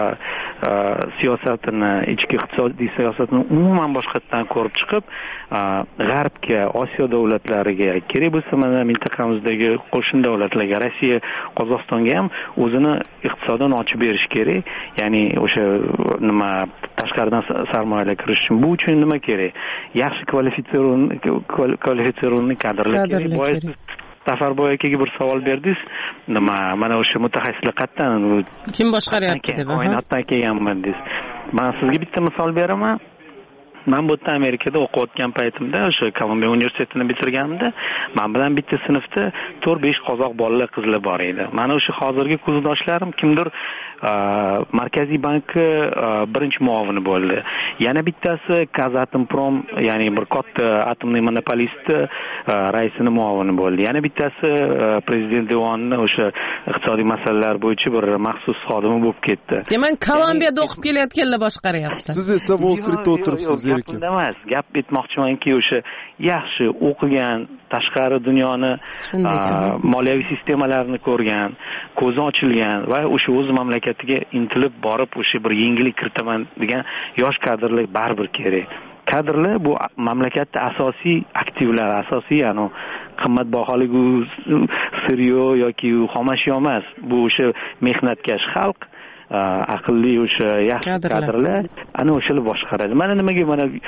siyosatini, ichki iqtisodiy siyosatini umuman boshqatdan ko'rib chiqib, g'arbga, Osiyo davlatlariga, kerak bo'lsa mana mintaqamizdagi qo'shni davlatlarga, Rossiya, Qozog'istonga ham o'zini iqtisodini ochib berish kerak. Ya'ni o'sha nima tashqaridan sarmoyalar kirish uchun bu uchun nima kerak? Yaxshi kvalifitsirованный kadrlar kerak. Safarboy akaga bir savol berdingiz. Mana o'sha mutaxassislar qayerdan? Kim boshqaryapti deb. Oynoqdan kelganman dedingiz. Men sizga bitta misol beraman. Men bu yerda Amerikada o'qiyotgan paytimda, o'sha Kolumbiya universitetini bitirganimda, men bilan bitta sinfda 4-5 qozoq bolalar, qizlar bor edi. Mana o'sha hozirgi kursdoshlarim kimdir Markaziy banki birinchi muavini bo'ldi. Yana bittasi Kazatomprom, ya'ni bir katta atomniy monopolisti raisining muavini bo'ldi. Yana bittasi prezident devonining o'sha iqtisodiy masalalar bo'yicha bir maxsus xodimi bo'lib ketdi. Demak, Kolumbiyada o'qib kelayotganlar boshqaryapti. Siz esa Wall Streetda o'tiribsiz. Emas, gap aytmoqchimanki, o'sha yaxshi o'qigan, tashqari dunyoni moliyaviy sistemalarni ko'rgan, ko'zi ochilgan va o'sha o'z mamlakatiga intilib borib, o'sha bir yangilik kiritaman degan yosh kadrlar baribir kerak. Kadrlar bu mamlakatda asosiy aktivlar, asosiy qimmatbaholik siryo yoki xomashyo emas. Bu o'sha mehnatkash xalq, aqlli o'sha yaxshi kadrlar ana o'shalar boshqaradi. Mana nimaga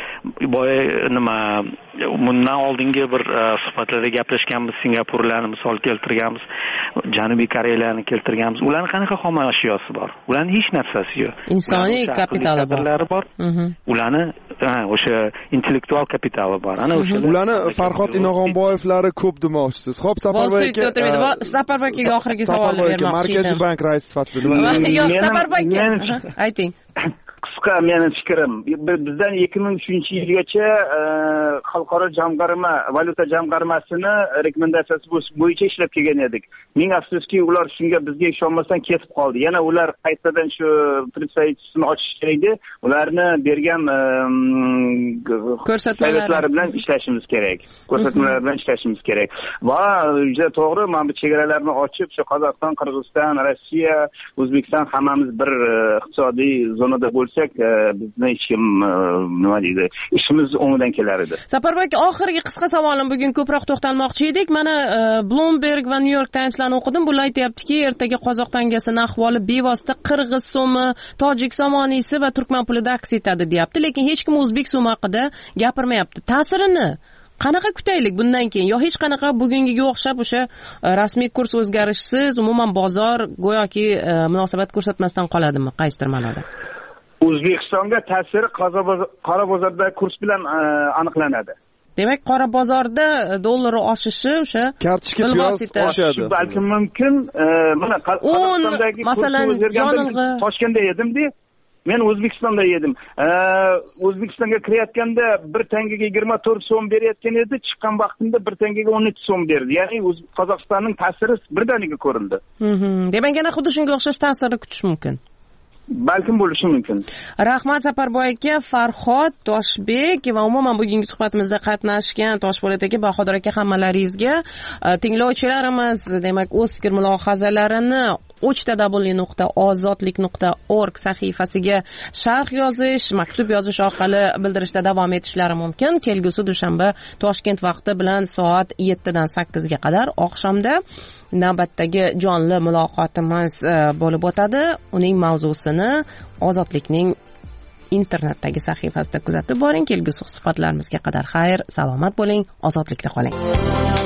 bundan oldingi bir suhbatlarda gaplashganmiz, Singapurlarni misol keltirganmiz, Janubiy Koreyalarni keltirganmiz. Ularning qanaqa xom ashyosi bor? Ularning hech narsasi yo'q. Insoniy kapitali bor. Ularni o'sha intellektual kapitali bor. Ana o'sha ularni Farhod Inog'onboyevlari ko'p demoqchisiz. Xo'p, Safarboy aka, Safarboy akaga oxirgi savolni bermoqchi edim. Markaziy bank raisi sifatida Safarboy aka, ayting. Qisqa meni fikrim, bizdan 2003-yilgacha xalqaro jamg'arma, valyuta jamg'armasini rekomendatsiyasi bo'yicha ishlab kelgan edik. Ming afsuski, ular shunga bizga ishonmasdan ketib qoldi. Yana ular qaytadan shu представительствoni ochish kerak edi. Ularni bergan ko'rsatmalar bilan ishlashimiz kerak. Ko'rsatmalar bilan ishlashimiz kerak. Va juda to'g'ri, mana bu chegaralarni ochib, shu Qozog'iston, Qirg'iziston, Rossiya, O'zbekiston hammamiz bir iqtisodiy zonada bo'lsak, bizni hech kim nima deydi, ishimiz o'ngidan kelar edi. Safarboy aka, oxirgi qisqa savolim, bugun ko'proq to'xtalmoqchi edik. Mana Bloomberg va New York Times'larni o'qidim. Bular aytayaptiki, ertaga qozoq tangasining ahvoli bevosita qirg'iz so'mi, tojik somoniysi va turkman pulida aks etadi deyapti. Lekin hech kim o'zbek so'mi haqida gapirmayapti. Ta'sirini qanaqa kutaylik bundan keyin, yo hech qanaqa bugungiga o'xshab o'sha rasmiy kurs o'zgarishsiz umuman bozor go'yoki munosabat ko'rsatmasdan qoladimi qaysidir ma'noda? O'zbekistonga ta'siri qora bozordagi kurs bilan aniqlanadi. Demak, qora bozorda dollar oshishi o'sha kartoshka piyoz oshadi. Balki mumkin, mana Qozog'istondagi masalan yonilg'i Toshkentda edimda, men O'zbekistonda edim. O'zbekistonga kirayotganda 1 tangaga 24 so'm berayotgan edi, chiqqan vaqtimda 1 tangaga 13 so'm berdi. Ya'ni Qozog'istonning ta'siri birdaniga ko'rildi. Demak, yana xuddi shunga o'xshash ta'sirni kutish mumkin. Balkim bo'lishi mumkin. Rahmat Saparboy aka, Farhod Toshbek va umuman bugungi suhbatimizda qatnashgan Toshpo'lat aka, Bahodir aka, hammalaringizga, tinglovchilarimiz demak o'z fikr mulohazalarini ochta.ozodlik.org sahifasiga sharh yozish, maktub yozish orqali bildirishda davom etishlari mumkin. Kelgusi dushanba Toshkent vaqti bilan soat 7 dan 8 ga qadar oqshomda navbatdagi jonli muloqotimiz bo'lib o'tadi. Uning mavzusini Ozodlikning internetdagi sahifasida kuzatib boring. Kelgusi suhbatlarimizga qadar xayr, salomat bo'ling, ozodlikda qoling.